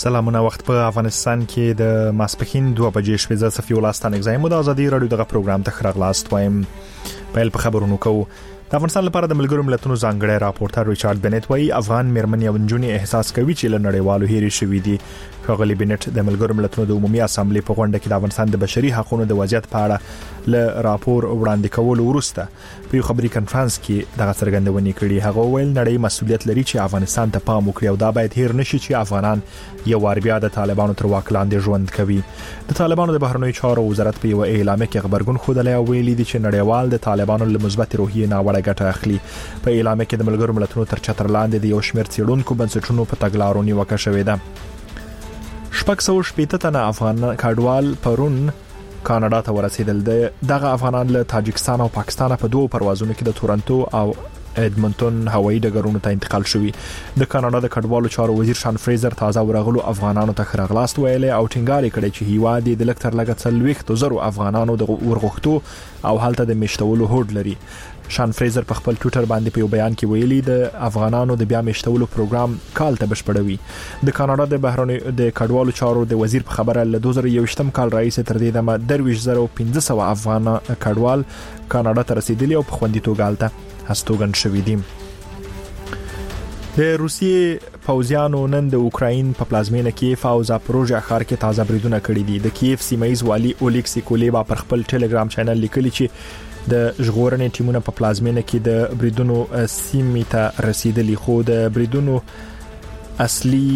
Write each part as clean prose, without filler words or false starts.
سلامونه. وخت په افغانستان کې د ماسپخین 2 بجې شپې ز صفي ولستان اگزایم د ازادي رادیو دغه پروګرام ته خراغلاست وایم. په خبرونو کو د افغانستان لپاره د ملګرو ملتونو ځانګړی راپورټر ریچارډ بنټ وايي افغان مېرمنې او نجونې احساس کوي چې له نړیوالو هېري شوې دي. ښاغلي بنټ د ملګرو ملتونو د عمومي اسامبلې په غونډه کې د افغانستان د بشري حقوقو د وضعیت په اړه له راپور وړاندې کولو وروسته په خبري کانفرنس کې دغه څرګندونې کړې. هغه ویل نړۍ مسؤلیت لري چې افغانستان ته پام وکړي او دا باید هېر نشي چې افغانان یو وار بیا د طالبانو تر واک لاندې ژوند کوي. د طالبانو د بهرنیو چارو وزارت په یو اعلامیه کې خبرګون خوده او ویلي دي چې نړیوال د طالبانو له مثبت روحیې نه وړه ګټه اخلي. په اعلامیه کې د ملګرو ملتونو تر چتر لاندې د یو شمېر څېړونکو بنسټونو په تګلارو نیوکه شوې ده. 680 تنه افغان کډوال پرون کاناډا ته ورسېدل. دغه افغانان له تاجکستان او پاکستان په 2 پروازونو کې د تورنټو او ایدمنټون هوایي ډګرونو ته انتقال شوی. د کاناډا د کډوالو چارو وزیر شان فریزر تازه ورغلو افغانانو ته خراغلاست ویلي او ټینګار کړی چې هیواد د لکتر لګ 40,000 افغانانو د ورغښتو او حالت د میشتولو هوډ لري. شان فریزر په خپل ټویټر باندې په یو بیان کې ویلي د افغانانو د بیا میشتولو پروګرام کال ته بشپړوي. د کاناډا د بهرنی د کډوالو چارو د وزیر په خبره له 2021م کال راځي تر دې دمه 2,500 افغان کډوال کاناډا ته رسیدلي او په خوندیتوب غالته هستوګن شوي دي. د روسیې پوځیانو نن د اوکراین په پلازمینه کې فاوزا پروژه ښار کې تازه بریدونه کړي دي. د کیف سیمایز والی اولیکسی کولیبا پر خپل ټلګرام چینل لیکلي چې د ژغورنې ټیمونه په پلازمینه کې د بریدونو سیمې ته رسیدلی، خو د بریدونو اصلي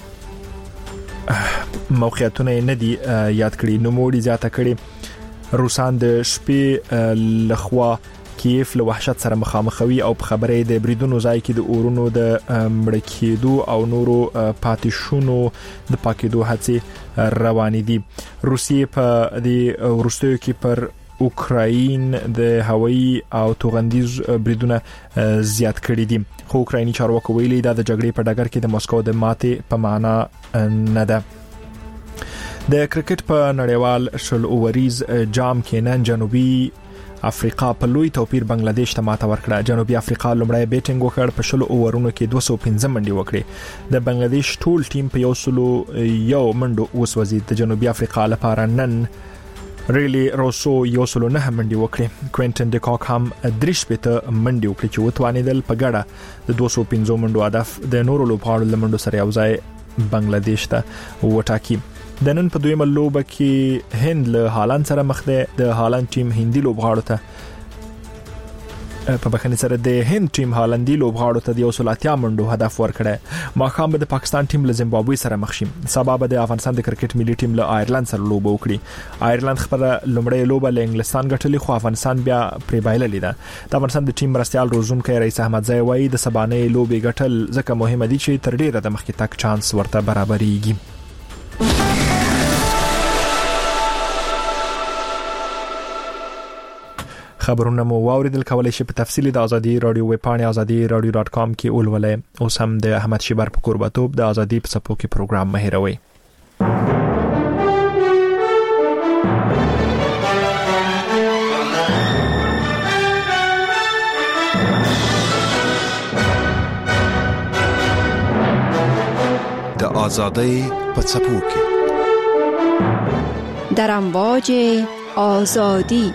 موقعیتونه نه دي یاد کړي. نو موړي زیاته کړي روسان د شپې لخوا کیف له وحشت سره مخامخوي او په خبره د بریدونو ځای کې د اورونو د مړ کېدو او نورو پاتیشونو د پاکېدو هڅې روانې دي. روسیې په د ورستیو کې پر اوکراین د هوایي او توغندیز بریدونه زیات کړي دي، خو اوکرایني چارواکي ویلي دا د جګړې په ډګر کې د مسکو د ماتې په معنا نه ده. د کرکټ په نړیوال شل اووریز جام کې نن جنوبي افریقا په لوی توپیر بنگلاديش ته ماته ورکړه. جنوبي افریقا لومړی بیټینګ وکړ، په شل اوورونو کې 215 منډې وکړې. د بنگلاديش ټول ټیم په 101 منډو وسوځي. د جنوبي افریقا لپاره نن ریلی روسو 109 منډي وکړي. کوینټن ډي کاک هم 3 منډي وکړي چې وتوانیدل په ګډه د 215 منډو هدف د نورو لوبغاړو له منډو سره یوځای بنگلاديش ته وټاکي. د نن په دویمه لوبه کې هند له هالند سره مخ ده. د هالند ټیم هندي لوبغاړو ته په بخښنې سره د هند ټیم هالندي لوبغاړو ته د 180 منډو هدف ورکړی. ماښام به د پاکستان ټیم له زیمبابوې سره مخ شي. سبا به د افغانستان د کرکټ ملي ټیم له آیرلند سره لوبه وکړي. آیرلند خپل لومړی لوبه له انګلستان ګټلې، خو افغانستان بیا پرې بایللې ده. د افغانستان د ټیم مرستيال روزونکي رئیس احمد زای وایي د سبانې لوبې ګټل ځکه مهمه دي چې تر ډیره د مخکې تک چانس ورته برابرېږي. خبرونه مو واوریدل. کولای شئ په تفصیل د ازادي رادیو ویب پاڼه azadi.radio.com کې ولولئ. اوس هم د احمد شیبر په قربتوب د ازادي په سپو کې پروګرام مهیروي. د ازادي په سپو کې در امواج آزادی.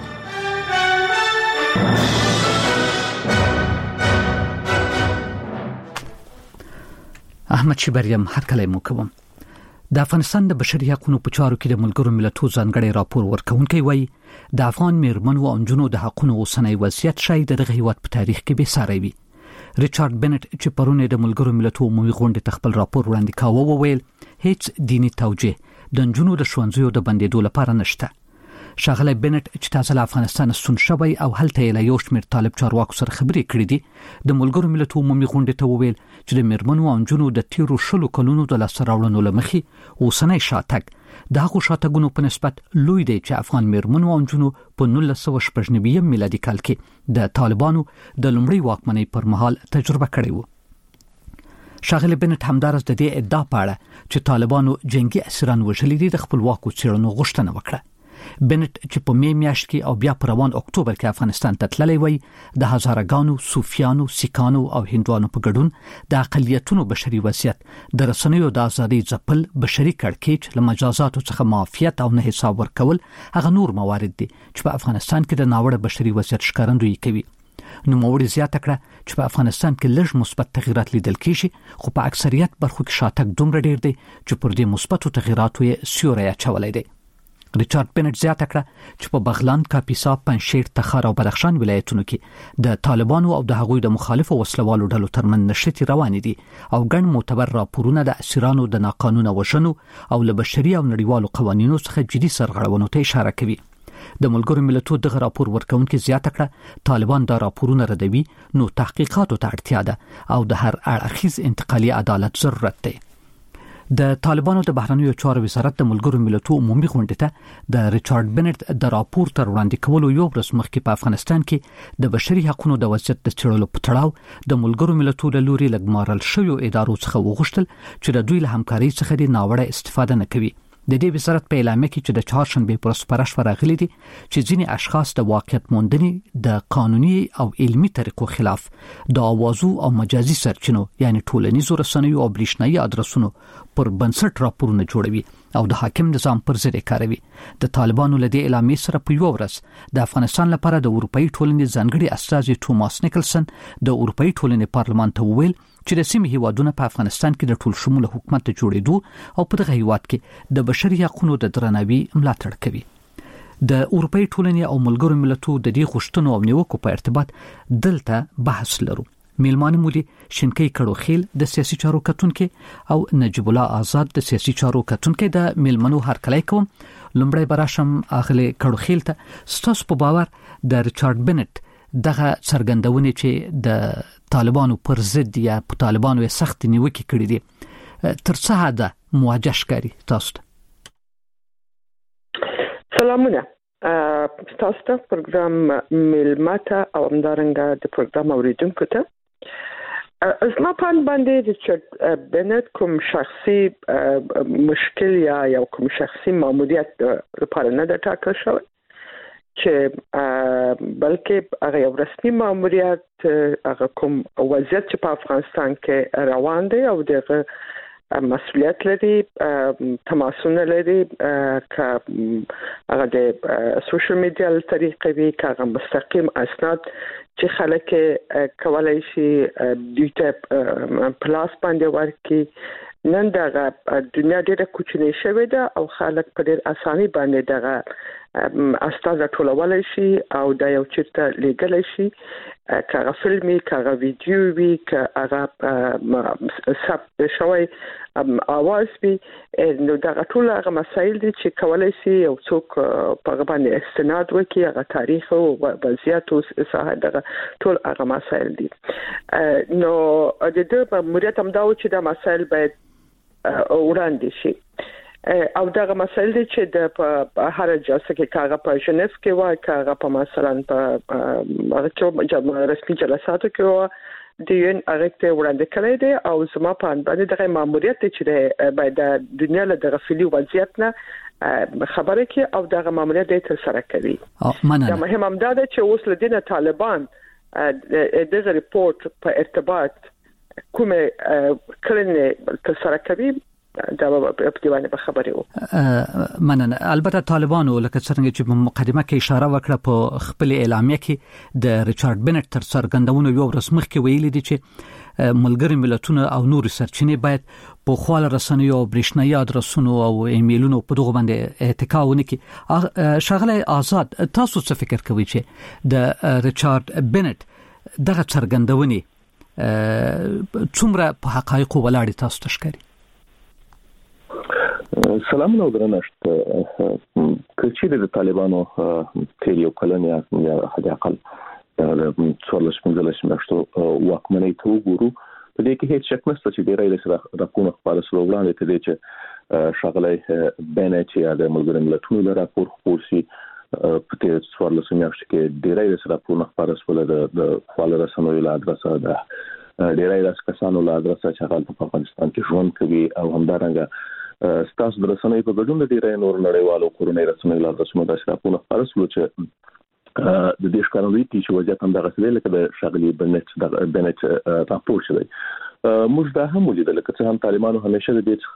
احمد شیبریم هر کله مو کوم. د افغانستان د بشري حقوقو په چارو کې د ملګرو ملتونو ځانګړی راپور ورکونکي وایي د افغان مېرمنو او نجونو د حقوقو اوسنۍ وضعیت شاید د هیواد په تاریخ کې به ساری وي. ریچارډ بنټ چې پرونه د ملګرو ملتونو عمومي غونډې ته خپل راپور وړاندې کاوه وویل هیڅ دینی توجیه د نجونو د ښوونځیو د بندیدو لپاره نشته. شاغلی بنټ چې تاسو له افغانستان ستون شوی او هلته یې له یو شمېر طالب چارواکو سره خبرې کړې دي، د ملګرو ملتونو عمومي غونډې ته وویل چې د مېرمنو او نجونو د تیرو 10 کلونو د لاسته راوړنو له مخې اوسنی شاتګ د هغو شاتګونو په نسبت لوی دی چې افغان مېرمنو او نجونو په 1996 میلادي کال کې د طالبانو د لومړۍ واکمنۍ پر مهال تجربه کړې و. شاغلی بنټ همدارس د دې ادعا په اړه چې طالبانو جنگي اسیران وژلي دي د خپلواکو څېړنو غوښتنه وکړه. بنت چې په می میاشت کې او بیا په روان اکتوبر کې افغانستان ته تللی وای د هزارګانو صوفیانو سیکانو او هندوانو په ګډون د اقلیتونو بشري وضعیت د رسنیو د ازادي ځپل بشري کړکېچ له مجازاتو څخه معافیت او نه حساب ورکول هغه نور موارد دي چې په افغانستان کې د ناوړه بشري وضعیت ښکارندویي کوي. نو موړي زیاته کړه چې په افغانستان کې لږ مثبت تغیرات لیدل کیږي خو په اکثریت برخو کې شاتګ دومره ډیر دی چې پر دې مثبتو تغیراتو یې سیوری اچولی دی. ریچارډ بنت زیاته کړه چې په بغلان، کاپیسا، پنجشیر، تخار او بدخشان ولایتونو کې د طالبانو او د هغوی د مخالفو وسلوالو ډلو ترمنځ نښتې روانې دي او ګڼ معتبر راپورونه د اسیرانو د ناقانونه وژنو او له بشري او نړیوالو قوانینو څخه جدي سرغړونو ته اشاره کوي. د ملګرو ملتونو دغه راپور ورکونکي زیاته کړه طالبان دا راپورونه ردوي نو تحقیقاتو ته اړتیا ده او د هر اړخیز انتقالي عدالت ضرورت دی. د طالبانو د بهرنیو چارو وزارت د ملګرو ملتونو عمومي غونډې ته د ریچارډ بنت د راپور تر وړاندې کولو یو ورځ مخکې په افغانستان کې د بشري حقوقو د وضعیت د څېړلو په تړاو د ملګرو ملتونو له لوري لګمارل شویو ادارو څخه وغوښتل چې د دوی له همکارۍ څخه د ناوړه استفاده نه کوي. د دې وزارت په اعلامیه کې چې د چهارشنبه پر ورځ پرش راغلي دي چې ځینې اشخاص د واقعیت موندنې د قانوني او علمي طریقو خلاف د اوازو او مجازي سرچینو یعنی ټولنیزو رسنیو او برېښنایي ادرسونو پر بنسټ راپورونه جوړوي او د حاکم نظام پر ضد کاروي. د طالبانو له دې اعلامیې سره په یو ورځ د افغانستان لپاره د اروپאי ټولنې ځانګړي استازي ټوماس نیکلسن د اروپאי ټولنې پارلمان ته وویل چې د سیمې هیوادونو په افغانستان کې د ټول شموله حکومت ته جوړېدو او په دغه هیواد کې د بشري حقوقو د درناوي ملاتړ کوي. د اروپאי ټولنې او ملګرو ملتونو د دې غوښتنو او نیوکو په ارتباط دلته بحث لرو. میلمانه مولي شینکۍ کړوخیل د سیاسي چارو کتونکو او نجیب الله آزاد د سیاسي چارو کتونکو د میلمنو هرکلی کوم. لومړی براشم اغلی کړوخیل ته ستاسو په باور د ریچارډ بنت دغه څرګندونې چې د طالبانو پر ضد یا په طالبانو یې سخت نیوکې کړې دي تر څه حده مواجه ښکاري تاسو ته؟ سلامونه تاسو ته پروګرام میلماته او همدارنګه د پروګرام اوریدونکو ته. زما په باندې ریچارډ بنت کوم شخصي مشکل یا کوم شخصي ماموریت لپاره نه د ټاکل شوی چې بلکې هغه یو رسمي ماموریت هغه کوم وضعیت چې په افغانستان کې روان دی او دغه مسؤلیت لري تماسونه لري که هغه د سوشل میډیا له طریقې وي که هغه مستقیم اسناد چې خلک کولای شي دوی ته پلاس باندې ورکړي. نن دغه دنیا ډیره کوچنۍ شوې ده او خلک په ډیر اساني باندې دغه استاد ټولولای شي او دا یو چیرته لګلای شي که هغه فلمي که هغه ویډیو وي که هغه ثبت شوی اواز وي. نو دغه ټول هغه مسایل دي چې کولای شي یو څوک په هغه باندې استناد وکړي هغه تاریخ او وضعیت او صحه دغه ټول هغه مسایل دي. نو د دې په مریت هم دا و چې دا مسایل باید وړاندې شي او دغه مسایل دي چې د په هر جلسه کې کاغه په ژنیف کې وای کاغه په مثلا په هغه رسمي جلساتو کې د یون هغه ته وړاندې کړی دی او زما په باندې دغه ماموریت چې باید د دنیا له دغه فعلی وضعیت نه خبره کې او دغه ماموریت تر سره کوي. دا مهم هم دا چې اوس لدینه طالبان دغه ریپورت په ارتباط کومه کړنې تر سره کوي دا په دیوانه به خبرې وو. مننه. البته طالبانو لکه څنګه چې په مقدمه کې اشاره وکړه په خپل اعلامیه کې د ریچارډ بنت تر څرګندونو یو ورځ مخکې ویلي دي چې ملګری ملتونه او نور سرچینې باید په خواله رسنیو او برېښنایي ادرسونو او ایمیلونو په دغه باندې اتکا ونکړي. شغله آزاد تاسو څه فکر کوئ چې د ریچارډ بنت دغه څرګندونې څومره په حقایقو ولاړې تاسو ته ښکاري؟ سلام نو درنښت. کچې د طالبانو تیر یو کلن یا حد اقل د 14 میاشتو واکمنۍ ته وګورو په دې کې هیڅ شک نشته چې ډیری د راپورونو خبره سره وړاندې کړي چې شغله بنت یا د ملګرو ملتونو له راپور خپور شي په تیر 14 میاشتو کې ډیری د راپورونو خبره سره د خپل رسنیو له ادرسه ده ډیری د کسانو له ادرسه چې هغه په افغانستان کې ژوند کوي او همدارنګه ستاسو د رسنۍ په ګډون د ډیرې نور نړیوالو کورونې رسنۍ لا رسمي د شراپونه فرصلو چې د دې ښکارندوی چې وضعیت هم دغه څه لکه د شغلي بنت راپور شوی موږ دا هم ولیدل چې هم طالبانو همیشه د دې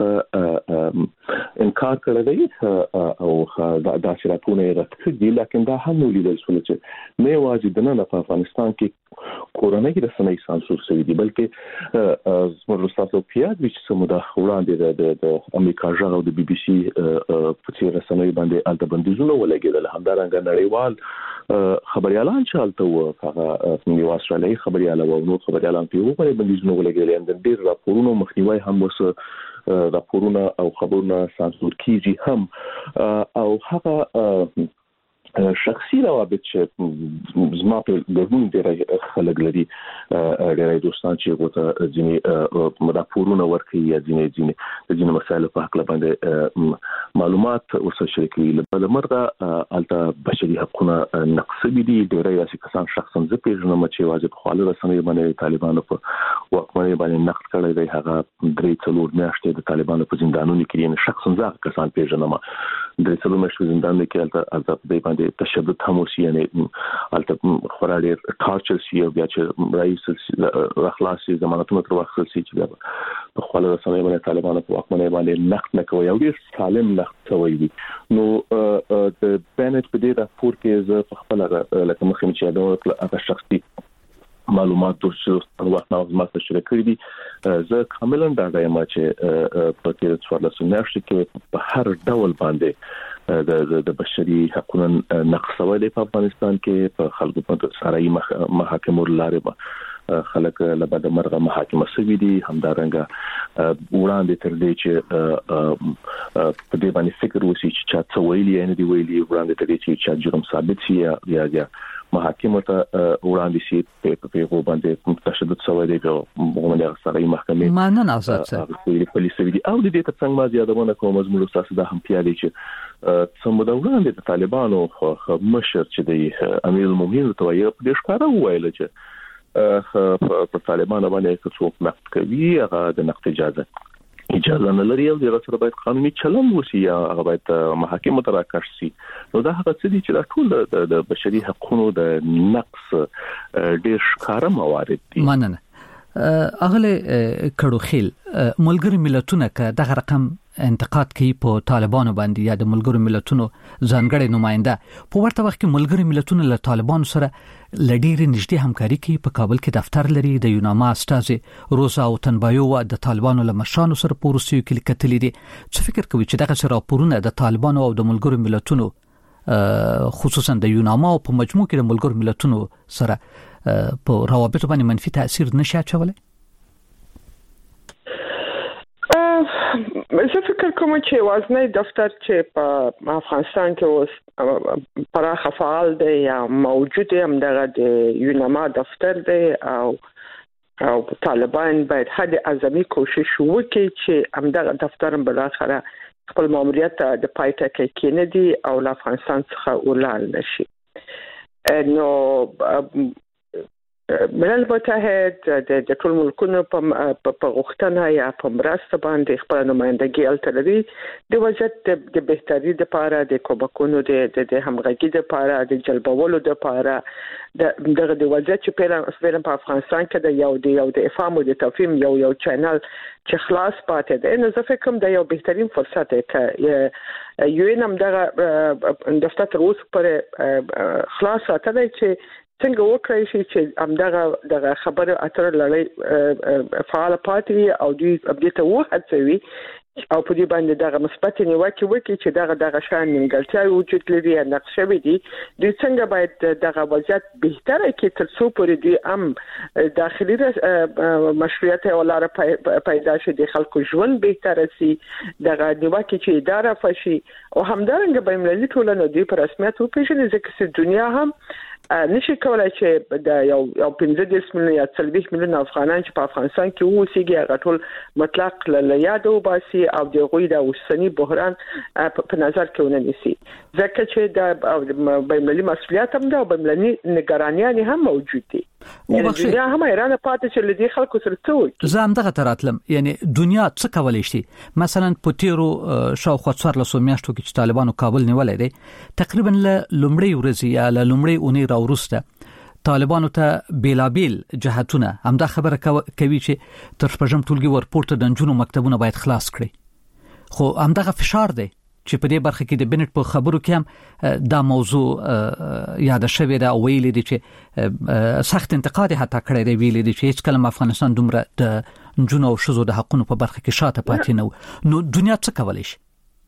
څخه انکار کړی دی او دا شراپونه راځي دي لکه دا هم ولیدل چې نه واجب نه په افغانستان کې کورونې رسنۍ سانسور شوی دي بلکې زموږ تاسو پیاد چې سموده وړاندې د امریکا ژغ او د بي بي سي په څیر رسنۍ باندې الته بندیزونه ولګیدل همدارنګه نړیوال خبريالان چې حالته هغه یو استرالیایي خبريال او نور خبريالان په یو باندې بندیزونه ولګیدل د ډیر راپورونو مخنیوي هم وسه راپورونه او خبرونه سانسور کیږي هم او هغه شخصي روابط چې زما په ګرمون ډېر خلک لري ډېر دوستان چې غوته ځینې راپورونه ورکوي یا ځینې مسایل په حق باندې معلومات ورسره شریکوي بل مرغه الته بشري حقوقونه نقص دي ډېر یاسي کسان شخصا زه پیژنم چې واجب خالد رسنۍ باندې طالبانو په واکمنۍ باندې نقد کړی دی هغه 3-4 میاشتې د طالبانو په زندانونو کې نه شخصا زه کسان پیژنم 3-4 میاشتې زندان کې الته د باندې تشدد هم وسی یعنی الته خورا ډېر ټارچر سی او بیا چې رئیس اخلاصي ضمانتونه تر وخت سي چې په خپل رسنۍ باندې طالبانو په واکمنۍ باندې نقد نه کوي او ډېر سالم نقد کوي نو د بنت په دې راپور کې زه په خپل لکه مخکې چې دا هغه شخصي معلومات د وخت نو زما سره کړی دي زه کاملا دا وایم چې په تیر څوارلس میاشتې کې په هر ډول باندې د بشري حقوقو نقص ولې په افغانستان کې په خلکو په ساري محاکمو لاره خلک لبد مرغه محاکمه سوي دي همدارنګه وړاندې تر دې چې په دې باندې فکر وسی چې چا څه ویلي نه دی ویلي وړاندې تر دې چې چا جرم ثابت شي یا محاکمه ته وړاندې شي په هغه باندې تشدد شوی دی او موږ ساري محکمه مانن آزاد سره پولیس وی دي او د دې ترڅنګ ما زیاتونه کوم زموږ تاسو د هم پیالي چې څومره وړاندې د طالبانو مشر چې د امیر المؤمنین ته یې په ښکارا ویل چې په طالبانو باندې څوک نقد کوي هغه د نقد اجازه نه لري او د سره باید قانوني چلند وشي یا هغه باید محاکمه ته راکړل شي نو دا هغه څه دي چې ټول د بشري حقوقو د نقص ډېر ښکاره موارد دي مننه اغله کړو خیل ملګری ملتونه که دغه رقم انتقاد کوي په طالبانو باندې یا د ملګرو ملتونو ځانګړي نماینده په ورته وخت کې ملګری ملتونه له طالبانو سره لډيري نږدې همکاري کوي په کابل کې دفتر لري د یوناما استاذ روزا او تنبایو د طالبانو له مشرانو سره په روسیو کې کتلې دي څه فکر کوي چې دغه راپورونه د طالبانو او د ملګرو ملتونو خصوصا د یوناما او په مجموع کې د ملګرو ملتونو سره په روابط باندې منفي تاثیر نشي اچولای زه فکر کوم چې وازنه دفتر چې په افغانستان کې اوس پراخه فعال دی یا موجود هم دغه د یوناما دفتر دی او طالبان باید حد اعظمي کوشش وکړي چې همدغه دفتر بل اخره خپل ماموریت د پایته کې کېندي او له افغانستان څخه ولال نشي نو ملل متحد د ټول ملکونو په غوښتنه یا په مرسته باندې خپل نمائندګي التلوي د وضعیت د بهتري لپاره د کوبکونو د همغږي لپاره د جلبولو لپاره د وضعیت چې په افغانستان کې د یو د افهام او د تفهیم یو چینل چې خلاص پاتې دی نو زه فکر کوم د یو بهترین فرصت دی چې یو نم دغه دفتر تر اوسه پر خلاص ساتلی چې څنګه وکړای شي چې دغه خبره اتر لړۍ فعال پاتې او دوی ابدیته وهڅوي او په دې باندې دغه مثبت نیوکه وکړي چې دغه شان نیمګړتیا وجود لري یا نقشه وي دي دوی څنګه باید دغه وضعیت بهتره کړي تر څو پورې دوی هم داخلي مشروعیت او لار پیدا شي د خلکو ژوند بهتره شي دغه نیوکه چې اداره فشي او همدارنګه بین‌المللي ټولنه دوی په رسمیت وپیژني ځکه چې دنیا هم نشي کولای چې د یو 15 میلیون یا 30 میلیون افغانان چې په افغانستان کې اوسېږي هغه ټول مطلق له یاد وباسي او د غوي د اوسنی بحران په نظر کې ونیسي ځکه چې د بین‌المللي مسؤلیت هم ده او بین‌المللي نگرانیان هم موجود دي دنیا هم ایران پاتې چې لدی خلکو سره څه وکړي. زه هم دغه تراتلم، یعنی دنیا څه کولای شي. مثلا په تیرو شاوخوا 14 میاشتو کې چې طالبانو کابل نیولای دی، تقریبا له لومړی ورځې یا له لومړی اونۍ راوروسته طالبانو ته بیلابیل جهتونه همدا خبره کوي چې تر شپږم ټولګي ورپورته د نجونو مکتبونه باید خلاص کړي. خو همدغه فشار دی چې په دې برخه کې د بنټ په خبرو کې هم دا موضوع یاد شوی دا ویلي دي چې سخت انتقاد حتی کړی دی، ویلي دي چې هیڅ کله افغانستان دومره د نجونو او ښځو د حقونو په برخه کې شاته پاتې نه. نو دنیا څه کولی شي؟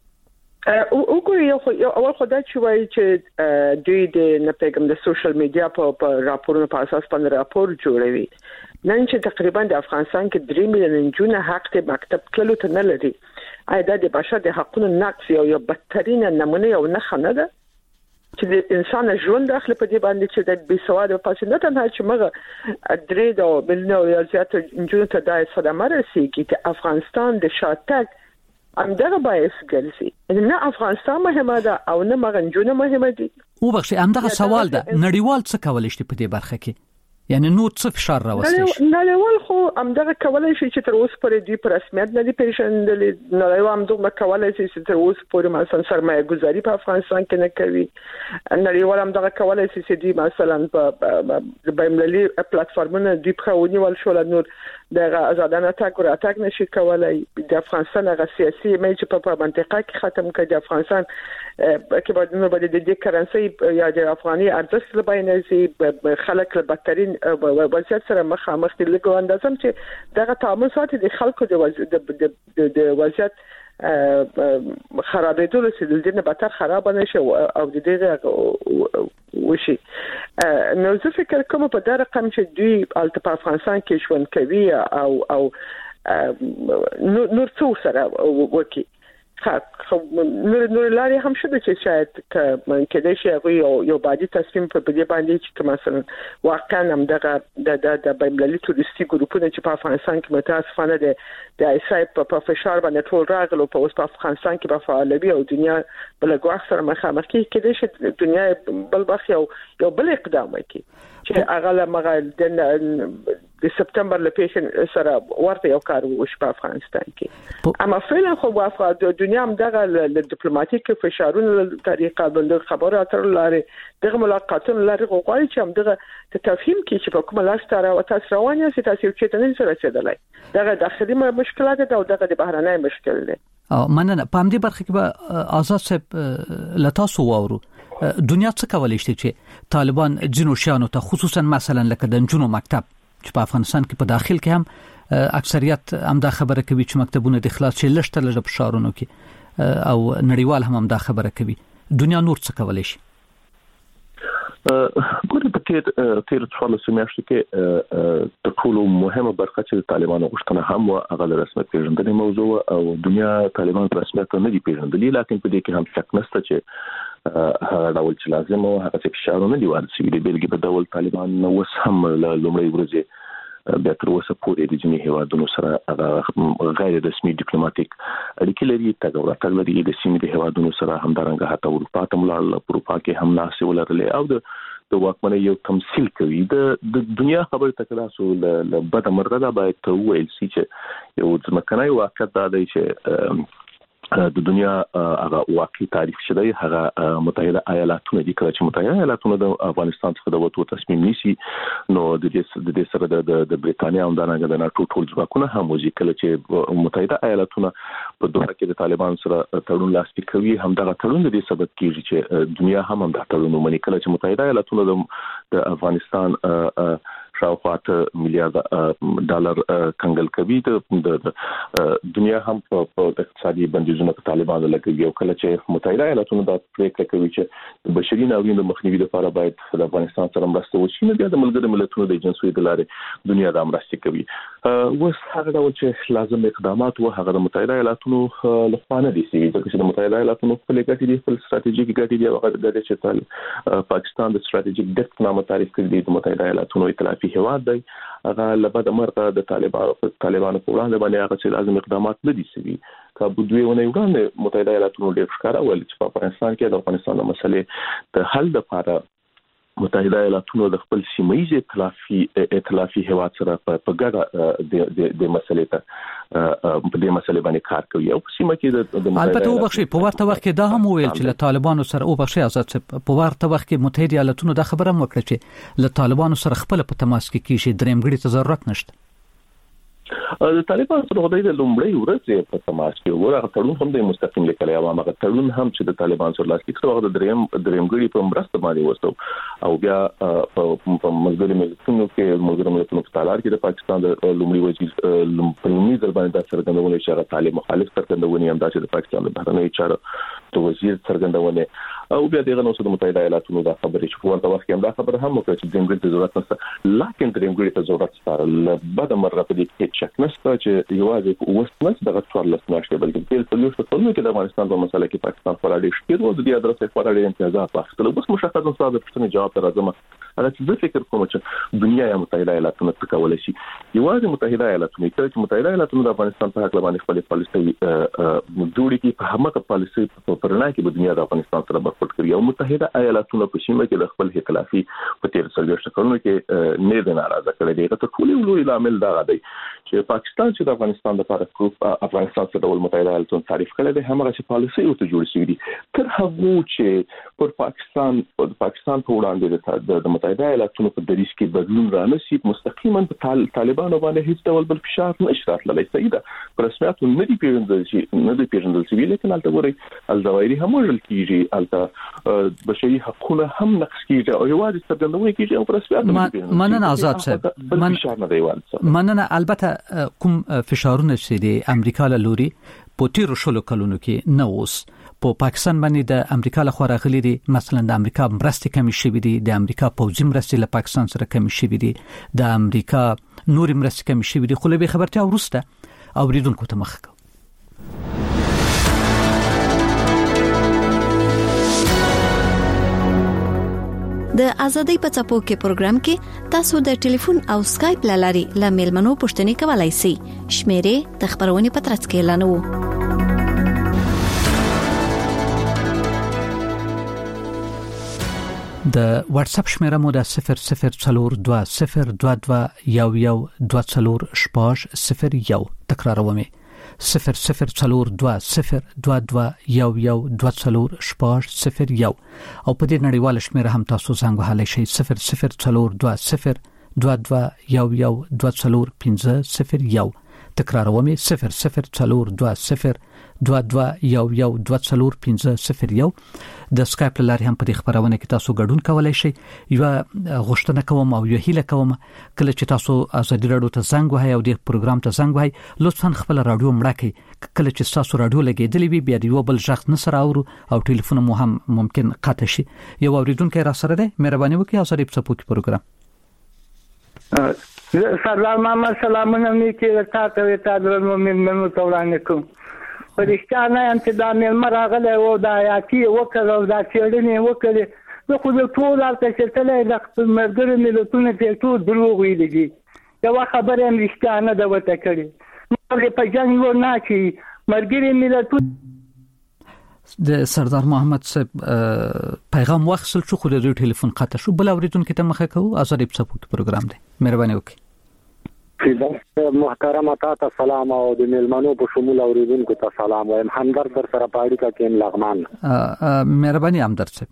وګورئ، یو اول خدای چې وایي چې دوی د نپېګم د سوشل میډیا په راپورونو په اساس باندې راپور جوړوي. نن چې تقریبا د افغانستان کې 3 میلیون نجونه حق د مکتب تللو ته نه لري، آیا د بشر د حقوقو نقض یو بدترین نمونه یو نه خنه ده چې د انسان ژوند داخله په دې باندې چې د بيسواد په پاسه نه تنها چې مغه درې د ملیون یا زیات نجونو ته د صدمه رسیږي چې افغانستان د شاتګ همدغه باعث ګرځي. نه افغانستان مهمه ده او نه مغه نجونه مهمه دي. وبخښئ، همدغه سوال ده، نړیوال څه کولای شي په دې برخه کې؟ یعنی نو څه فشار راوستي شي؟ نړیوال خو همدغه کولای شي چې تر اوسه پورې دوی په رسمیت نه دي پیژندلې. نړیوال همدغه کولای شي چې تر اوسه پورې مثلا سرمایه گذاري په افغانستان کې نه کوي. نړیوال همدغه کولای شي چې دوی مثلا په بین‌المللي پلیټفارمونو دوی په ونیول شو، نور د آزادانه تګ او راتګ نشي کولای. د افغانستان هغه سیاسي میچ په منطقه کې ختم کړي. د افغانستان کې باید نو باید د کرنسي یا د افغاني ارزښت لباینه خلک له بدترین وضعیت سره مخامخ دي. لکه اندازم چې دغه تعامل ساتي د خلکو د وضعیت خرابېدو چې د دې نه بدتر خراب نشي او د دې وشي. نو زه فکر کوم په دا رقم چې دوی البته په افغانستان کې ژوند کوي او نور څو سره وکي. نور لاري هم شته چې شاید کله چې یو باندې تصمیم په دې باندې چې مثلا واقعا هم د بین‌المللي تورستي ګروپونه چې په افغانستان کې متاسفانه د ایسای په فشار باندې ټول راغلو په اوس په افغانستان کې په فعالیت او دنیا بل غواخ سره مخامخ کېږي چې دنیا بل بخ یو بل اقدام وکړي چې هغه لمغه د سپتمبر لپاره سره ورته یو کار وشي په افغانستان کې. اما فعلا خو د دنیا هم دغه د ډیپلوماټیک فشارونو طریقه باندې خبرو اترو لري، دغه ملاقاتونو لري غواړي چې هم دغه تفهیم کې چې په کومه لار ستاره او تاسو روانه سي تاسو چې تنه سره رسیدلای. دغه داخلي مشکلات او دغه د بهرنۍ مشکل دي. مننه. په همدې برخه کې به آزاد صاحب لتاسو وورو دنیا څه کولای شي چې طالبان جنو شانو ته خصوصا مثلا لکه د جنو مکتب چې په افغانستان کې په داخل کې هم اکثریت هم دا خبره کوي چې مکتبونه د اخلاص چې لشته لږ په شارونو کې او نړیوال هم دا خبره کوي. دنیا نور څه کولای شي؟ ګورې په تیر 14 میاشتو کې د ټولو مهمه برخه چې طالبانو غوښتنه هم هغه د رسمیت پیژندنې موضوع او دنیا طالبان په رسمیت نه دي پیژندلي، لکه په دې کې هم شک نشته چې هغه ډول چې لازم او هغه چې فشارونه دي ورسېږي. د بیلګې په ډول طالبان نو اوس هم له لومړۍ ورځې بیا تر اوسه پورې د جنې هیوادونو سره غیر رسمي ډیپلوماټیک اړیکې لري، تګ ورتګ لري. د سیمې د هیوادونو سره همدارنګه حتی اروپا ته ولاړل، اروپا کې هم ناسې ولرلې او د واکمنۍ یو تمثيل کوي. د دنیا خبره تکراسو له بده مرغه دا باید ته ویل سي چې یو ځمکنای واقعیت دا دی چې د دنیا هغه واقعي تاریخ شته هغه متحده ایالاتونه دي. کله چې متحده ایالاتونه د افغانستان څخه د وټو تصمیم نیسي نو د دې سره د بریټانیا هم د ناتو ټول ځواکونه هم وځي. کله چې متحده ایالاتونه په دوحه کې د طالبان سره تړون لاسلیک کوي، هم دغه تړون د دې سبب کیږي چې دنیا هم د تړون ومني. کله چې متحده ایالاتونه د افغانستان شاوخوا $1 میلیارډ کنګل کوي، د دنیا هم په اقتصادي بندیزونو په طالبانو لګوي. او کله چې متحده ایالاتونه دا پریکړه کوي چې د بشري ناورین د مخنیوي لپاره باید د افغانستان سره مرسته وشي، نو بیا د ملګرو ملتونو د ایجنسیو د لارې دنیا د مرستې کوي. اوس هغه ډول چې لازم اقدامات و هغه د متحده ایالاتونو لخوا نه دي سوي، ځکه چې د متحده ایالاتونو خپل ګټې دي، خپل ستراتیژیک ګټې دي. هغه د چې پاکستان د ستراتیژیک ډیفت نامه تعریف کړی دی. د متحده ایالاتونو ائتلافي هیواد دی، هغه لبد مرغه د طالبانو په وړاندې باندې هغه چې لازم اقدامات نه دي سوي. کابو دوی ونه وړاندې متحده ایالاتونو ډېر ښکارا ول چې په افغانستان کې د افغانستان د مسلې د حل لپاره متحده ایالاتونو د خپل سیمایي ائتلافي هیواد سره په ګډه د مسلې ته په دې مسلې باندې کار کوي او په سیمه کې د البته وبخښي په ورته وخت کې دا هم ویل چې له طالبانو سره وبخښي آزاد په ورته وخت کې متحده ایالاتونو دا خبره هم وکړه چې له طالبانو سره خپل په تماس کې کیږي درېمګړي ته ضرورت نشته. د طالبان سره د لومړی ورځ په تماس کې ورغه تړون هم د مستقیم لیکلي او هغه تړون هم چې د طالبان سره لاسلیک شو د درېمګړي په مرسته باندې وسو او بیا په ملګری ملتونو په تالار کې د پاکستان د لومړي وزیر په لومړي ځل باندې د څرګندونې چې هغه طالب مخالف څرګندونې هم د پاکستان د بهرنیو چارو د وزیر څرګندونې او بیا دغه نو د متحده ایالاتونو د خبرې چې په ورته وخت کې هم دا خبره هم وکړه چې درېمګړي ته ضرورت نشته لکه درېمګړي ته ضرورت شته بعد مرغه په دې کې شک نشته چې یوازې په وسنس دغه 14 میاشتې بلکې په یو څه ټولنه کې د افغانستان په مسله کې پاکستان فعالیت شکر او د دې ادرسې فعالیت امتیازات واخیستل بس مشخص نصاب د پښتني جواب راځم هغه چې فکر کوم چې دنیا یا متحده ایالاتونو تکول شي یوازې متحده ایالاتونو چې متحده ایالاتونو د افغانستان په حق باندې خپل پالیسي جوړې کې په همغه پالیسي په پرنا کې د دنیا د افغانستان سره برخورد کوي او متحده ایالاتونو په سیمه کې د خپل ائتلافي په تیر سرګرشت کولو کې نه د ناراضه کړي دي ته ټول لوی عامل دا دی چې پاکستان چې د افغانستان لپاره افغانستان سره د متحده ایالاتونو تعریف کړي دي همغه چې پالیسي او ته جوړ شوی دي تر هغه چې پر پاکستان په وړاندې د متحده ایالاتونو په دریس کې بدلون رانشي مستقیما په طالبانو باندې هیڅ ډول بل فشار نه اشارت لري سیده پر رسمیت نه دی پیژندل شي لیکن البته ګوري الزوایری هم وژل کیږي البته بشري حقوقونه هم نقض کیږي او یوازې څرګندونه کیږي او پر رسمیت مننه آزاد صاحب مننه البته کوم فشارونه چې د امریکا له لوري په تیرو شلو کلونو کې نه اوس په پاکستان باندې د امریکا له خوا راغلي دي مثلا د امریکا مرستې کمې شوې دي د امریکا پوځي مرستې له پاکستان سره کمې شوې دي د امریکا نور مرستې کمې شوې دي خو له خبرتیا ورسته اوریدونکو ته مخ کو د ازادۍ په څپو کې پروګرام کې تاسو د ټلیفون او سکایپ لاري ل میلمنو پوښتنې کولای شئ شمیرې د خبرونې په ترڅ کې اعلانوو د واتس اپ شمیره مو د 0042011240 تکراروم 0042011240 او په دې نړیواله شمیره هم تاسو زنګ وهلی شئ 0042011240 تکراروم 0042011240 د سکایپ لاري هم په دې خبرونه کې تاسو ګډون کولای شئ یو غوښتنه کوم او یو هیله کوم کله چې تاسو ازادي رادیو ته زنګ وهئ او د پروګرام ته زنګ وهئ لطفا خپل رادیو مړه کړئ کله چې تاسو رادیو لګیدلی وي بیا د یو بل ځخ نه سره اورو او ټلیفون مو هم ممکن قطع شي یو اوریدونکو را سره ده مهرباني وکړئ ازادي په پوکي پروګرام سلام محمد سلامونه نیکی تاسو ته درنو منو تورانه کوم پرېشته نه یم چې دا مېلمه راغلی او دا یاکي وکړ او دا څېړنې وکړې نو خو د ټول هلته چې تللی د خپل ملګرو ملتونو کې ټول دروغ ویلي دي یوه خبره هم رښتیا نه ده ورته کړې نور په جنګ ور نه اچوي ملګري ملتونه د سردار محمد صاحب پیغام واخیستل شو خو د ټلیفون قطع شو بل اوریدونکو ته مخه کوو ازادي په پروګرام دی مهرباني وکړئ محترم تاسو سلام او د میلمنو په شمول اوریدونکو ته سلام وایم همدرد در سره پاړی کا کین لغمان مهرباني همدرد صاحب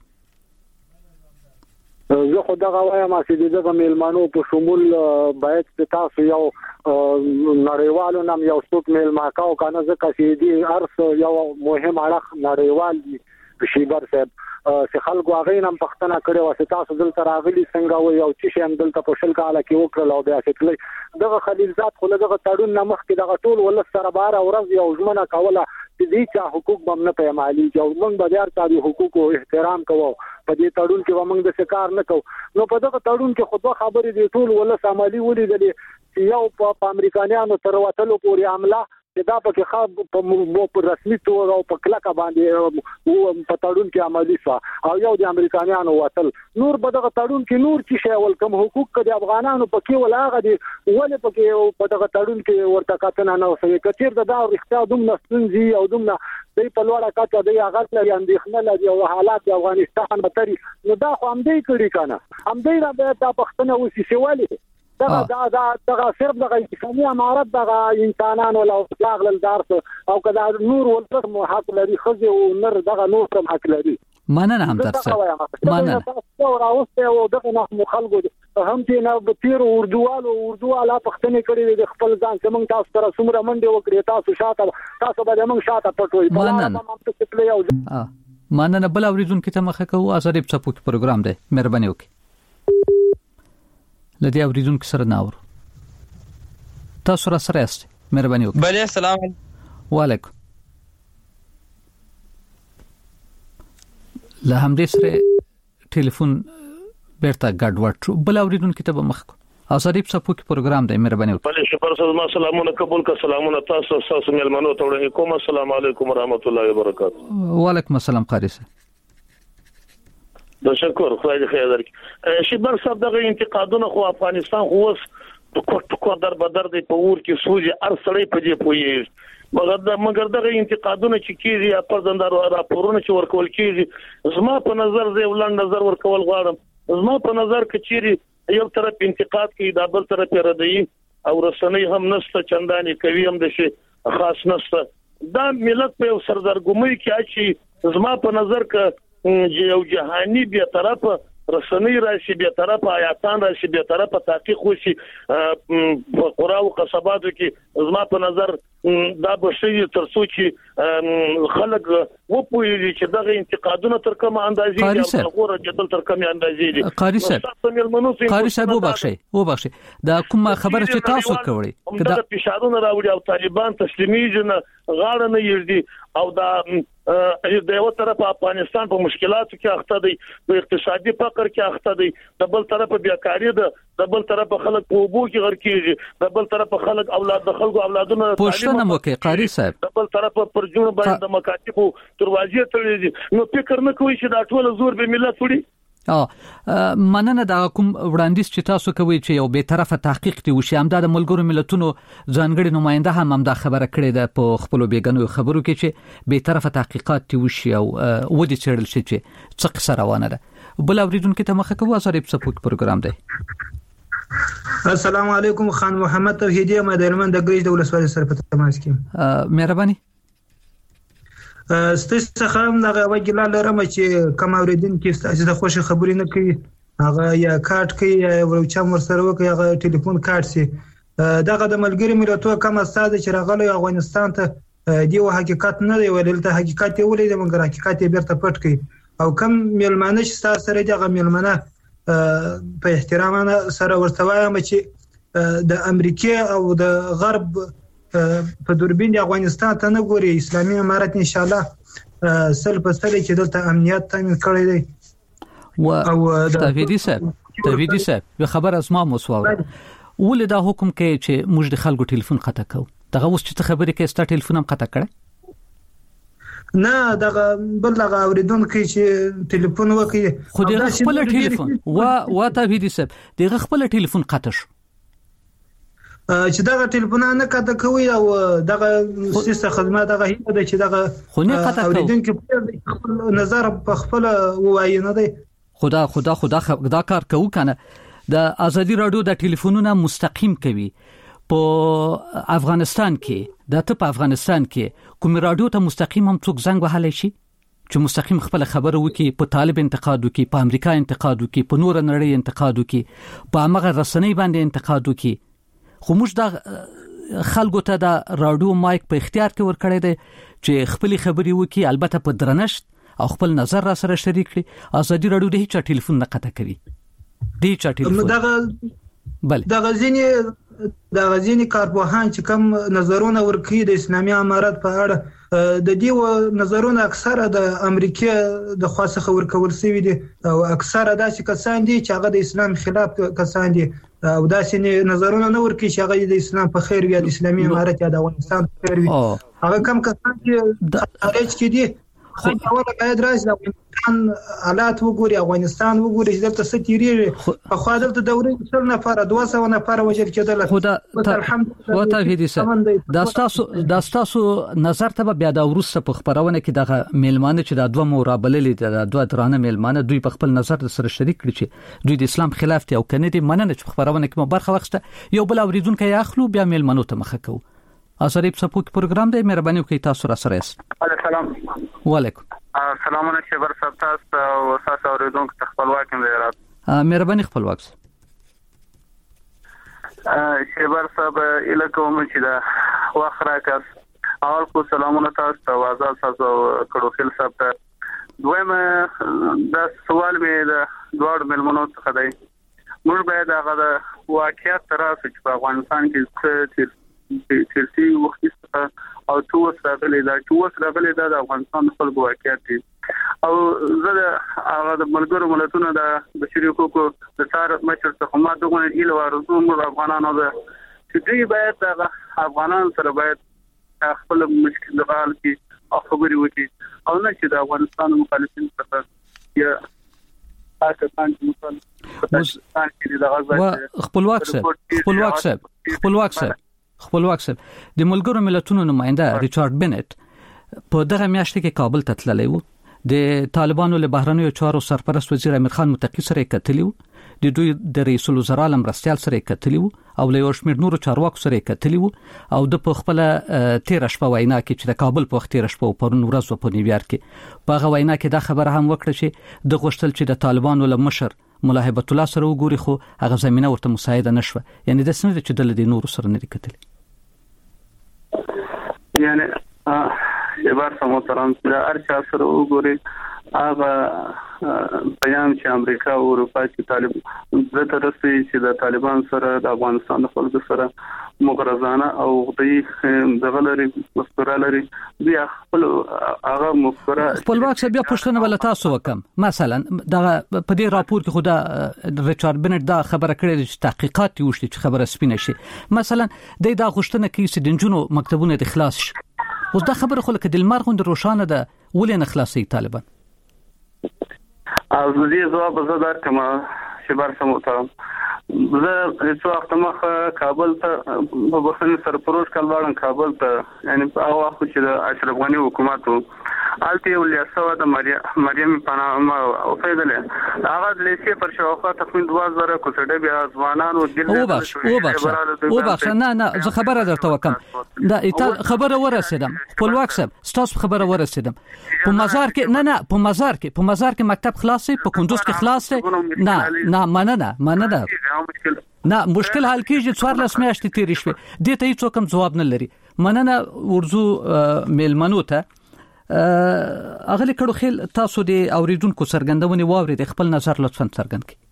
زه خو دغه وایم چې دغه میلمنو په شمول باید تاسو یو نړیوالو نام یو څوک میلمه کاو کنه ځکه چې دی ارس یو مهم اړخ نړیوال دی شیبر صاحب چې خلکو هغه نام پښتنه کړي واسه تاسو دلته راغلي څنګه و یو چې هم دلته په شل کاله کې وکړل او بیا چې دغه خلیلزاد خو دغه تړون نمخ کې دغه ټول ول سره بار او ورځ یو ژمنه کوله چې دې چا حقوق بم نه پیمالي چې موږ به دار تاسو حقوقو احترام کوو په دې تړون کې موږ د شکار نه کوو نو په دغه تړون کې خو دوه خبرې دي ټول ول سمالي ولې دي چې یو په امریکایانو تر وټلو پورې عمله چې دا پکې خاص په رسمي تور او په کلکه باندې په تړون کې عملی شو او یو د امریکایانو وتل نور په دغه تړون کې نور چې شی ولکم حقوق د افغانانو پکې ولاغه دي ولې پکې په دغه تړون کې ورته کاتنه نه وسوي کثیر دا اختیار دوم نستنزي او دوم د په لوړه کاته د هغه لري اندېښنه لري او حالات د افغانستان متري نو دا خو هم دې کړی کنه هم دې را به د پښتنه وسی سیوالي دا صرف د انساني امارت د انسانانو له لاغل دارس او کدا نور ولته حق لري خزي او نر دغه نور هم حق لري مننه هم درسه مننه او راوسته او دغه نه خلکو هم چې نه د تیر اردوواله پښتنې کړي د خپل ځان څنګه تاسو سره څومره منډه وکړي تاسو به موږ شاته پټوي مننه مننه بل اوریدونکو ته مخه کوو آزادې په سپوک پروګرام دی مهرباني وکړئ لدی اوریدونکو سره ناور تاسو را سره است مهرباني وکړئ بله السلام وعلیکم له همدې سره ټلیفون بیرته ګډوډ بل اوریدونکو ته مخ کو آزادې په سپوک پروګرام دی مهرباني وکړئ بله شکر سلام سلامونه قبول کا سلامونه تاسو ملمنو ته وړاندې کوم السلام علیکم ورحمت الله وبرکاته وعلیکم السلام قاری صاحب د شکر خدای دې خیر درکړي شیبر صاحب دغه انتقادونه خو افغانستان خو اوس ټکو در بدر دی په ور کې سوجي ارسړې په دې پوي مګر دغه انتقادونه چې کیږي په ځندارو راپورونه چې ورکول کیږي زما په نظر زه ولن نظر ورکول غواړم زما په نظر کې یو طرف انتقاد کوي دا بل طرف ردی او رسنۍ هم نشته چنداني کوي هم د شي خاص نشته دا ملت په سردرګمۍ کې اچي زما په نظر کې یو جهاني به طرف رسنۍ راشي به طرف آیاتان راشي به طرف تحقیق وشي په قرا او قصباتو کې زما په نظر دا به شي ترڅو چې خلک وپوهیږي چې دغه انتقادونه تر کومه اندازې او غوړه جدل تر کومه اندازې دي قاری صاحب وبخښي دا کومه خبره چې تاسو کوي کدا فشارونه راوړي او طالبان تسلیمیږي نه غاړه نه یږي او دا د یو طرف افغانستان په مشکلاتو کې اخته دي په اقتصادي فقر کې اخته دي د بل طرف بیکاری ده د بل طرف خلک په وبو کې غر کېږي د بل طرف خلک اولاد د خلکو اولادونه پښتنه مو کې قاری صاحب د بل طرف پر جون باندې د مکاتبو دروازې تړلې نو فکر نه کوي چې دا ټول زور به ملت وړي مننه دا کوم وړاندیز چې تاسو کوي چې یو به طرفه تحقیق دی وشي هم د ملګرو ملتونو ځانګړي نماینده هم دا خبره کړې ده په خپل بیګنو خبرو کې چې به طرفه تحقیقات دی وشي او ودی چړل شي چې څه قصه روانه ده بل اوریدونکو ته مخه کوو آزادې په سپوک پروګرام دی السلام علیکم خان محمد توحیدی مدیرمن د ګریج د ولسوالۍ سره په تماس کې مهرباني ستاسو څخه هم دغه وګړه لرم چې کوم اوریدون کې ستاسو د خوشي خبرې نه کوي هغه یا کارت کوي یا ورچا مر سره وکي هغه ټلیفون کارت سي دغه د ملګری ملتونو کوم استاد چې راغلی افغانستان ته دی حقیقت نه دی ولې ته حقیقت ولې د مګر حقیقت بیرته پټ کوي او کوم ملمانه چې تاسو سره دغه ملمانه په احترامانه سره ورتوایم چې د امریکا او د غرب په دوربین د افغانستان ته نه ګوري اسلامي امارت ان شاء الله سل په سل کې دلته امنیت تامین کړی دی او توحیدی صاحب یو خبر از ما مسواو ول دا حکم کې چې موږ د خلکو ټلیفون قطع کوو دغه اوس چې خبرې کې ستا ټلیفون هم قطع کړی نه دغه بل دغه اوریدونکو چې ټلیفون وکي خو دغه خپل ټلیفون وا توحیدی صاحب دغه خپل ټلیفون قطع شو چې دغه ټلیفونونه نه کاته کوي او دغه سیسه خدمات دغه هیڅ د چې دغه خونی قطع کوي اوریدونکو خپل نظر په خپل وایي نه دی خدا کار کوو کنه د ازادي رادیو د ټلیفونونو مستقیم کوي په افغانستان کې د ته په افغانستان کې کوم رادیو ته مستقیم هم څوک زنګ وهلی شي چې مستقیم خپل خبره وکي په طالب انتقاد وکي په امریکا انتقاد وکي په نور نړۍ انتقاد وکي په هغه رسنۍ باندې انتقاد وکي خو موږ د خلکو ته د رادیو مایک په اختیار کې ورکړی دی چې خپل خبري وکي البته په درنښت او خپل نظر را سره شریک کړي ازادي رادیو د هیڅ ټلیفون نه قطع کوي دی چا ټلیفون بل د غزيني کارپوهان چې کوم نظرونه ورکړي د اسلامي امارت په اړه د دې نظرونه اکثره د امریکا د خاصه ورکول شوی دي او اکثره داسې کسان دي چې هغه د اسلام خلاف کسان دي او داسې نظرونه نه ورکړي چې هغه د اسلام په خیر وي، د اسلامي امارت یا د افغانستان په خیر وي. هغه کم کسان چې خارج کې دي هغه باید راشي د افغانستان حالات وګوري، افغانستان وګوري چې دلته څه تیریږي. په خو دلته دورې 200 نفر 200 نفر وجل کېدل. خدا دا تاسو نظر ته بیا دا ورسره په خبرونه کې دغه میلمانه چې د دوه مرابلې د دوه درانه میلمانه دوی په خپل نظر سره شریک کړي چې دوی د اسلام خلاف دي او کنه دي مننه چې خبرونه کې برخه واخسته. یو بل اوریدونکو یې اخلو بیا میلمنو ته مخه کوو. ازری په سپوک پروګرام دی، مهرباني وکړئ تاسو را سره یاست. سلام. وعلیکم السلام علیکم شبر صاحب، تاسو او تاسو اوریدونکو ته خپلواک یم زیارت. مهرباني خپلواک شبر صاحب الکوم چې دا واخره کاس اول کو سلامونه تاسو ته وازال تاسو کړو خل صاحب ته. دویم دا سوال مې د دوړ ملمنو څخه دی. موږ باید هغه واقعیت تراسو چې په افغانستان کې څه تیرتی وخت او توس راغلي دا د افغانستان خلکو واقعیت دي. او زه هغه د ملګرو ملتونو د بشري حقوقو د سار مشر څخه ما دغه ایله ورزو موږ افغانانو ده چې دوی باید افغانان سره باید خپل مشکل حل کړي او خبري وکړي او نه چې د افغانستان مخالفین څخه یا پاکستان کې خپلواک صاحب د ملګرو ملتونو نماینده ریچارډ بنت په دغه میاشت کې کابل ته تللی و. د طالبانو له بهرنیو چارو سرپرست وزیر امیر خان متقی سره کتلی و، د دوی د رئیس الوزرا مرستيال سره کتلی و او له یو شمېر نورو چارواکو سره کتلی و او د په خپل 13 شپه وینا کې چې د کابل په وخت 13 شپه په ورځ په نیویارک کې په وینا کې دا خبره هم وکړه چې د غوښتل چې د طالبانو له مشر مولا هیبت الله سره وګوري خو هغه زمينه ورته مساعده نشوه. یعنی د سند چې د نورو سره نه کتلی. یعنی شبار محترم دا ارچا سره وګوري هغه بیان چې امریکا او اروپا چې طالب زته رسي چې د طالبان سره د افغانستان خلکو سره مغرضانه او دوی دغه لري مستقره لري بیا خپل هغه مستقره خپلواک بیا پښتنه ولا تاسو وکم. مثلا دا په دې راپور کې خدا ریچارډ بنت دا خبره کړې چې تحقیقات وشي چې خبره سپینه شي. مثلا دا غوښتنه کوي چې د جنونو مکتبونه د خلاص شي. اوس دا خبره خو لکه د لمر غوند روشانه ده، ولې نه خلاصي طالبان؟ او دې ځواب زدار کما شبر محترم زه هیڅ وخت مخ کابل ته په بخښنې سرپروش کلوړم کابل ته، یعنی هغه وخت چې د اشرف غنی حکومت آلته یو لیاسو د مریم پناه او فیدله هغه لیسې پر شاوخوا تقریبا 2000 کوڅه بیا ځوانان او دل او بخښ نه زه خبره درته وکم. دا خبره ورسېدم خپلواک صاحب، تاسو خبره ورسېدم په مزار کې نه په مزار کې مکتب خلاصي، په کندوز کې خلاصي. نه مننه نه مشکل حل کیږي. 14 میاشتې تیرې شوې دې ته هیڅ کوم جواب نه لري. مننه ورزو میلمنو ته اغلی کړو خیل تاسو د اوریدونکو سرګندونې واوري د خپل نظر لطفا څرګند کړئ.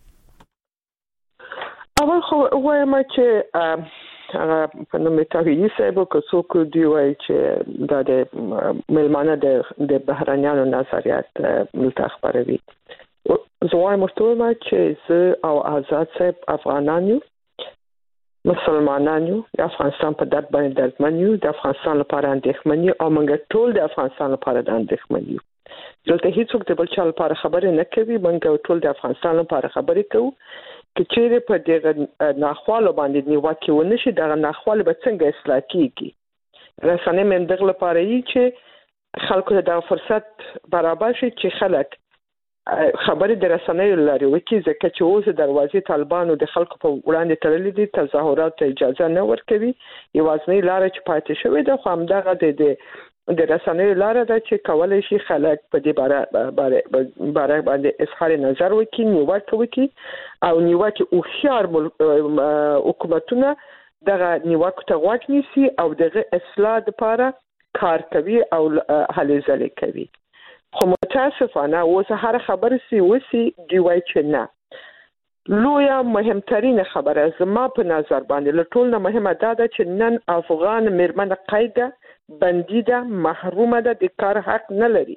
اول خو وایم چې په نومي تاویي صاحب کو څوک دی وای چې د ملمانه د بهرانيانو نظریات متخبروي. زوای مستوما چې زه او آزاد صاحب افغانانو مسلمانانو د افغانستان په درد باندې دردمنیو، د افغانستان لپاره اندېښمن او موږ ټول د افغانستان لپاره اندېښمن یو. دلته هیڅوک د بل چا لپاره خبرې نه کوي، موږ ټول د افغانستان لپاره خبرې کوو. چې چیرې په دغه ناخوالو باندې نیوکه ونشي، دغه ناخوالو به څنګه اصلاح کیږي. رسنۍ من دغه لپاره یې چې خلکو ته د فرصت برابر شي چې خلک خبرې د رسنیو لري وکي، ځکه چې اوس دروازې طالبانو د خلکو په وړاندې تړلې دي، تظاهرات ته اجازه نه ورکوي. یوازنی لار چې پاتې شوې ده خو همدغه د رسنیو لار ده چې کولای شي خلک په دې باره باندې اظهار نظر وکړي، نیوکه وکړي او نیوکه او خيار حکومتونه دغه نیوکه ته غوږ نیسي او دغه اصلاح لپاره کار کوي او هلې ځلې کوي. خو متاسفانه اوس هر خبر وسی دی وای چې نه. لویا مهمترین خبره زما په نظر باندې له ټول نه مهمه ده چې نن افغان مرمنه قیده بندیده محرومه ده، د کار حق نه لري.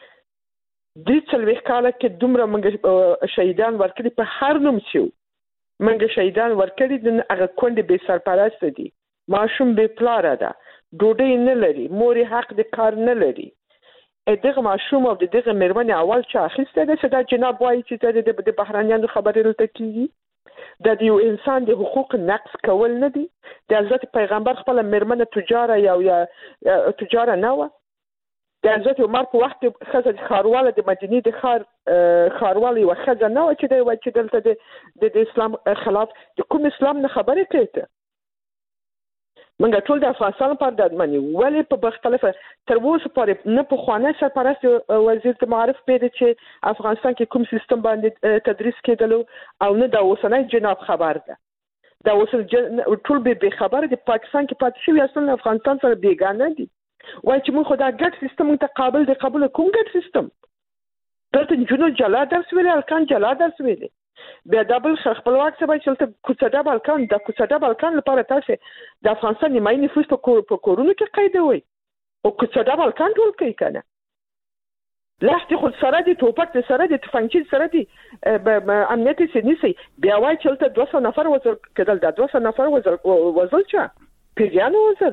د 30 کال کې دومره موږ شهیدان ورکړي په هر نوم شو منګه شهیدان ورکړي د هغه کونډې به سرپرست دي ماشوم به پلار ده ډوډۍ نه لري مور حق د کار نه لري دغه ماشوم او دغه مېرمن اول چې اخیسته ده چې دا جناب وایي چې د بهرانيانو خبرې دلته کیږي د یو انسان د حقوق نقض کول نه دي د حضرت پیغمبر خپل مېرمن تجاره یا تجاره نه و د حضرت عمر په وخت کې خزه خارواله د مدینه د خارواله او خزه نه و چې د وای چې دلته د اسلام خلاف د کوم اسلام نه خبرې کوي منګه ټول د افغانستان په اړه د منی ولې په مختلفه تر اوسه پورې نه په خوانه سرپرست وزیر د معارف پیدا چې افغانستان کې کوم سیستم باندې تدریس کېدلو او نه د اوسنۍ جناب خبر ده دا اوسه ټول به خبر د پاکستان کې پاتې شوی اصلا افغانستان سره بیگانه دي وای چې موږ خدای ګډ سیستم ته قابل دي قبول کوم ګډ سیستم دلته جنو جلا درس ویل الکان جلا درس ویل بیا دبل خپلواک سبا چې کوڅه بالکان د کوڅه بالکان لپاره تاسو د افغانستان نیمایي نفوس په کورونو کې قید وي او کوڅه بالکان ټول کوي کنه لاستي خود سره دي توپک سره دي تفنګچي سره دي امنیتي سنسي بیا وای چې 200 نفر وزل کېدل د 200 نفر وزل چا پیریانو وزل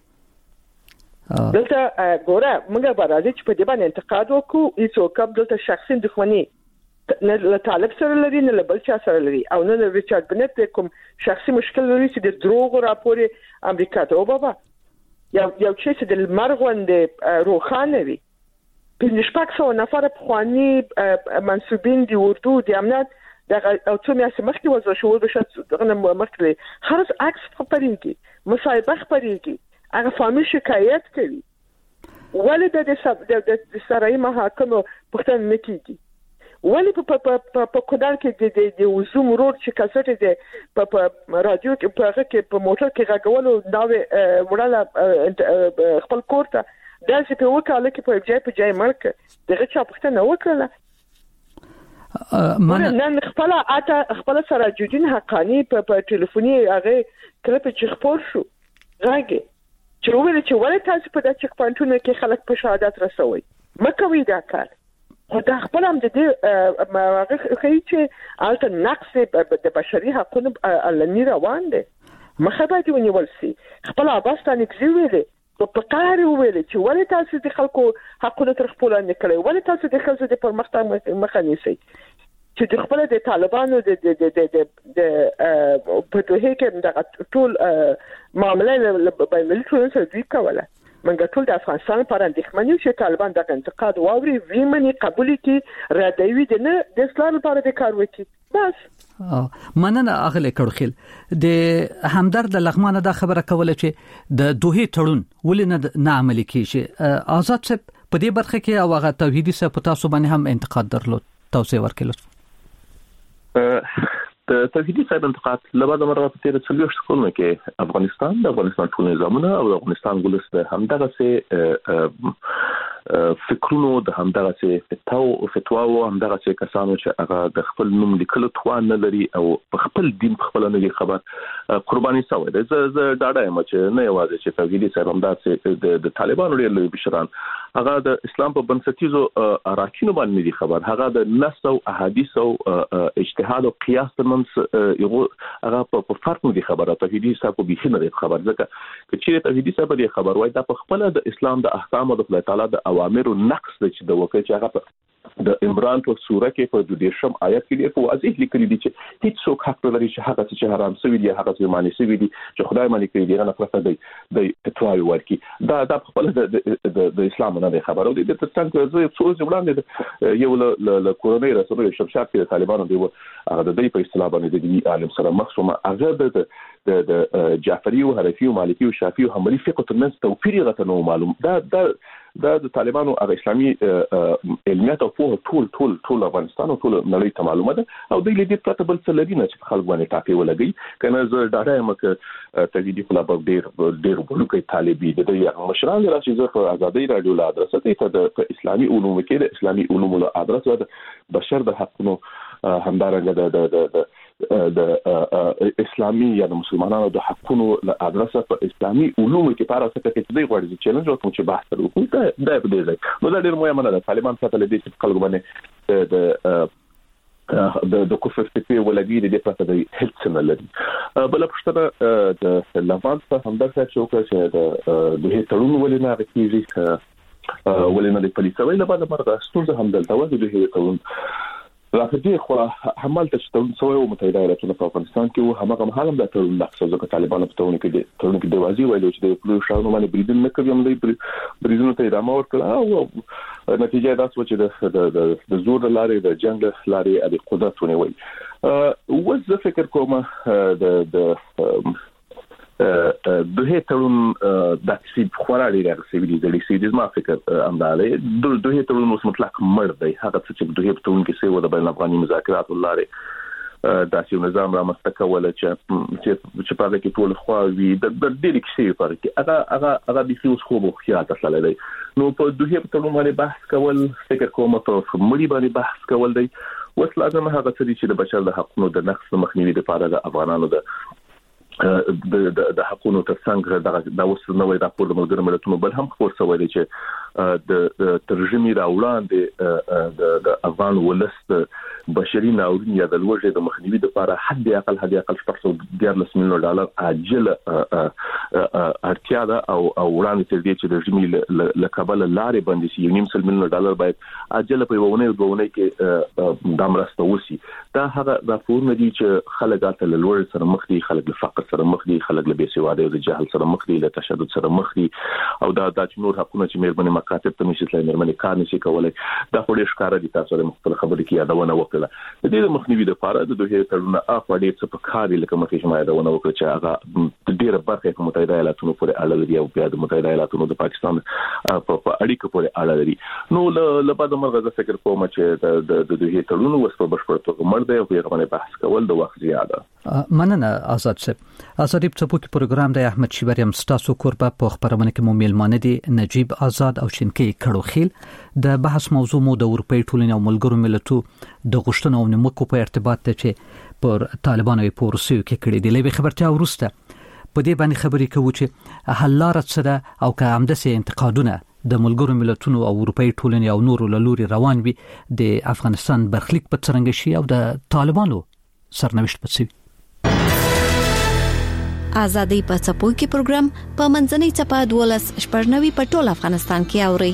دلته ګوره موږ به راځي چې په دې باندې انتقاد وکړو هیڅ کوم دلته شخصي دښمني نه له طالب سره لري نه له بل چا سره لري او نه له ریچارډ بنت کوم شخصي مشکل لري چې د دروغ راپورې امریکا ته او بابا یو چې د مرغوند روخانه وي په نشپاکسو نفر په خواني منسوبین دی اردو د امنیت د او څو میاشتې مخکې وځو شو به شت دغه مخکې هر عکس خبرېږي مصاحبه خبرېږي هغه فامیل شکایت کوي ولې د سرای محاکمو پښتنه نه کیږي ولی په کودال کې د وزوم روډ چې کسټ دي په رادیو کې په هغه کې په موټر کې غاګولو دا وړاله خپل کوړه دا چې په وکاله کې په ځای مرکه دغه چا پښتنه وکړه نن خپل سراجودین حقانی په ټلیفوني هغه کله چې خبر شو راګي چې ویل چې ولې تاسو په دغه چک پانټونه کې خلک په شهادت رسوي مکوي دا کار خو دا خپل هم د دې هغه خی چې الته نقص د بشري حقوقو علني روان دي مخه باید ونیول شي خپل اباستان کې ویلې په قهر ویلې چې ولې تاسو د خلکو حقوقو تر خپل نه کړی ولې تاسو د خلکو د پرمختګ مخه نیسئ چې د خپل د طالبانو د په توګه کې د ټول معاملې په ملي ټولنه سره دوی کوله منګه ټول د افغانستان پر اندېښمن یو چې طالبان د انتقاد واوري ویمني قبول کړي ردوي د نه د اسلام لپاره د کار وکړي بس مننه اغله کړخیل د همدرد لغمانه دا خبره کوله چې د دوه تړون ولې نه عملي کیږي آزاد صاحب په دې برخه کې او هغه توحیدي صاحب تاسو باندې هم انتقاد درلود توسعه ورکړل د توحیدي صاحب انتقاد لبعد مرغه په تیر څلور شکونه کې افغانستان ټول نظامونه او افغانستان ولس د همدغه سه فکرونو د همدغه سه فتواو همدغه سه کسانو چې هغه د خپل نوم لیکلو توان نه لري او په خپل دین په خپل نه خبر قرباني شوی د ډاډه یم چې نه یوازې چې توحیدي صاحب همدغه د طالبانو لري بشران هغه د اسلام په بنسټیزو اراکینو باندې دي خبر هغه د نص او احادیث او اجتهاد او قیاس ترمنځ یو هغه په فرق نه دي خبره توحیدي صاحب به نه دي خبر ځکه چې توحیدي صاحب دي خبر وای دا په خپل د اسلام د احکام او د خدای تعالی د اوامر نقص چې د وکړي چې هغه د عمران په سوره کې په 12 آیت کې په واضح لیکلي دي چې هیڅ څوک حق لري چې هغه چې حرام شوی دی هغه چې معنی شوی دی چې خدای معنی کوي دی نه پرته دی فتوا ورکي دا خپل د اسلام نه خبرو دي د څنګه زه څو ځوړاندې یو له کورونی رسول شمشاد کې طالبانو دی هغه د دې په اصطلاح باندې د عالم سره مخصومه هغه د جعفری او حنفی او مالکی او شافعی او حنبلی فقه ترمنځ توپیر غته نو معلوم دا د طالبانو هغه اسلامي علمیات او ټول افغانستان او ټول نړۍ ته معلومه ده او د دې پرته بل څه لري نه چې خلک باندې ټاپي ولګي کنه زه ډاډه یم چې تجدید خلاب ډیر بلوکي طالبي د دې مشران راشي زه په ازادي رادیو له ادرسه ته د اسلامي علوم کې د اسلامي علوم له ادرسه د بشر د حقونو همدارنګه د اسلامي یا د مسلمانانو د حقونو له ادرسه په اسلامي علوم کې پاره څه کې د غوړي چیلنج او چې بحث وکړو دا په دې ځای نو دا ډېر مهمه ده طالبان څه ته لدی چې خلک باندې د د کفر فکری ولګي د پاتې د هیڅ نه لري بل پښتنه د لوانس په همدغه چوکه چې د هیڅ تړون ولې نه راکېږي ولې نه د پولیسوي لپاره مرغه ستونزه هم دلته وځي د هیڅ تړون راځي خو حمل ته تړون سوی او متحده ایالاتونو په افغانستان کې و هغه مهال هم د تړون لغوه ځکه طالبان په تړون کې د وازی ویلو چې د پلو شاونو باندې بریدون نه کوي هم د بریدونو ته ادامه ورکړه او نتیجه دا و چې د زور لارې د جنگ لارې د قدرت ونیوي وځ فکر کوم د هیڅ تړون د تسیب خورالي راغسي د لیسیدز ما فکر امداله د هیڅ تړون اوس مطلق مرد دی هغه چې د هیڅ تړون کې سوي د بین افغاني مذاکرات لاره داسې نظام را مستقوله چې په کې ټول خواوي د دې کې په کې هغه د فیوز خو مو خیاط اصله دی نو په د هیڅ تړون باندې بحث کول فکر کوم په مړي باندې بحث کول دی وس لازم هغه چې د بشر د حقوقو د نقص مخنیوي لپاره د افغانانو د حقوقو ترڅنګ د اوس نوې راپور د ملګرو ملتونو بل هم خبر شوی دی چې د ترجمه راوړاندې د افغان ولست بشري ناورین یا د لوړې د مخنیوي لپاره حد اقل $14 میلیون عاجل اړتیا ده او وړاندې تر دې چې د رژیم له کابل لارې باندې شي $1.5 میلیون باید عاجل په ونه کې د مرسته وسی دا هغه راپورونه دي چې خلک ته له لوړ سره مخ دي خلک له فقر سره مخ دي خلک له بېسوادۍ او د جهل سره مخ دي له تشدد سره مخ دي او دا چې نور حقوقونه چې مېرمنې مکاتب ته نشي تلای مېرمنې کار نشي کولای دا خوري ښکارا دي تاسو د مختلف خبرې کې یادونه وکړه د دې مخنیوي لپاره د دوه تړونه افاډي څه په کار لکه مخکې شمه یادونه وکړه چې هغه د ډیره برخه په متحده ایالاتونو پورې اړه لري او بیا د متحده ایالاتونو د پاکستان په اړیکو پورې اړه لري نو له بعد مرغه فکر کوم چې د دوه تړونه وس په بشپړ توګه مرده او په غوښنه بحث کول د وخت زیاده مننه آزاد صاحب آزادی په څپو کې پروګرام د احمد شیبریم ستاسو کوربه په خبرونه کې مو میلمانه دي نجیب آزاد او شینکي کړوخیل د بحث موضوع مو د اروپای ټولنې او ملګرو ملتونو د غوښتنو او نیمکو په ارتباط ته چې پر طالبانو په روسیو کې کړي دي لوي خبرتیا ورسته په دې باندې خبرې کوي چې حل لار څه ده او که همداسې انتقادونه د ملګرو ملتونو او اروپای ټولنې او نورو لوري روان وي د افغانستان برخلیک په څرنګه شي او د طالبانو سرنوشت په څه آزادۍ په څپو کې پروګرام په منځنۍ چپه 12 په ټول افغانستان کې اوري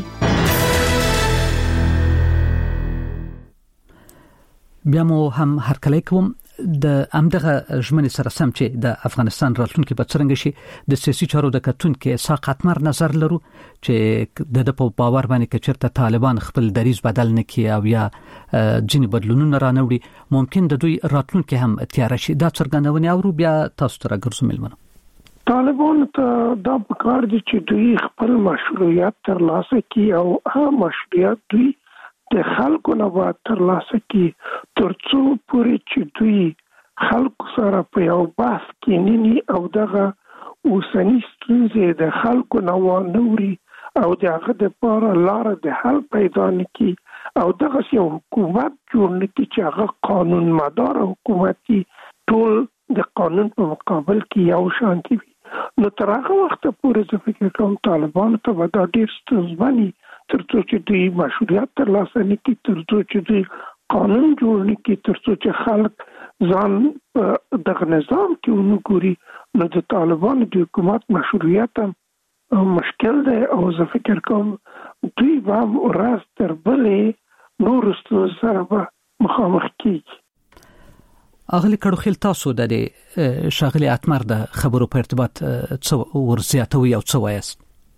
بیا مو هم هرکلی کوم د امدغه ژمنې سره سم چې د افغانستان راتلونکي په څرنګه شي د سیاسي چارو د کتونکو ساقط مر نظر لرو چې د په باور باندې چې چرته طالبان خپل دریز بدل نکي او یا ځینې بدلونونه رانوړي ممکن د دوی راتلونکي هم تیار شي دا څرګندونه او بیا تاسو ته راګرځو ملمنو طالبان ته دا پکار دي چې دوی خپل مشروعیت ترلاسه کړي او هغه مشروعیت دوی د خلکو نه به ترلاسه کړي ترڅو پورې چې دوی خلکو سره په یو بحث کې نني او دغه اوسنی ستونزې د خلکو نه ونوري او دغه د لپاره لار د حل پیدا نکړي او دغه یو حکومت جوړ نکړي چې هغه قانون مدار حکومتي ټول د قانون په مقابل کې یو شانتي وي نو تر هغه وخت پورې زه فکر کوم طالبان ته به دا ډېر ستونزمن ترڅو چې دوی مشروعیت ترلاسه نکړي ترڅو چې دوی قانون جوړ نکړي ترڅو چې خلک ځان دغه نظام کې ونګوري نو د طالبانو د حکومت مشروعیت مشکل دی او زه فکر کوم دوی به ورځ تر بلې نور ستونزو سره به مخامخ کیږي اغلی کړوخیل تاسو د شاغلی اتمر د خبرو په ارتباط څه ورزیاتوي او څه وایست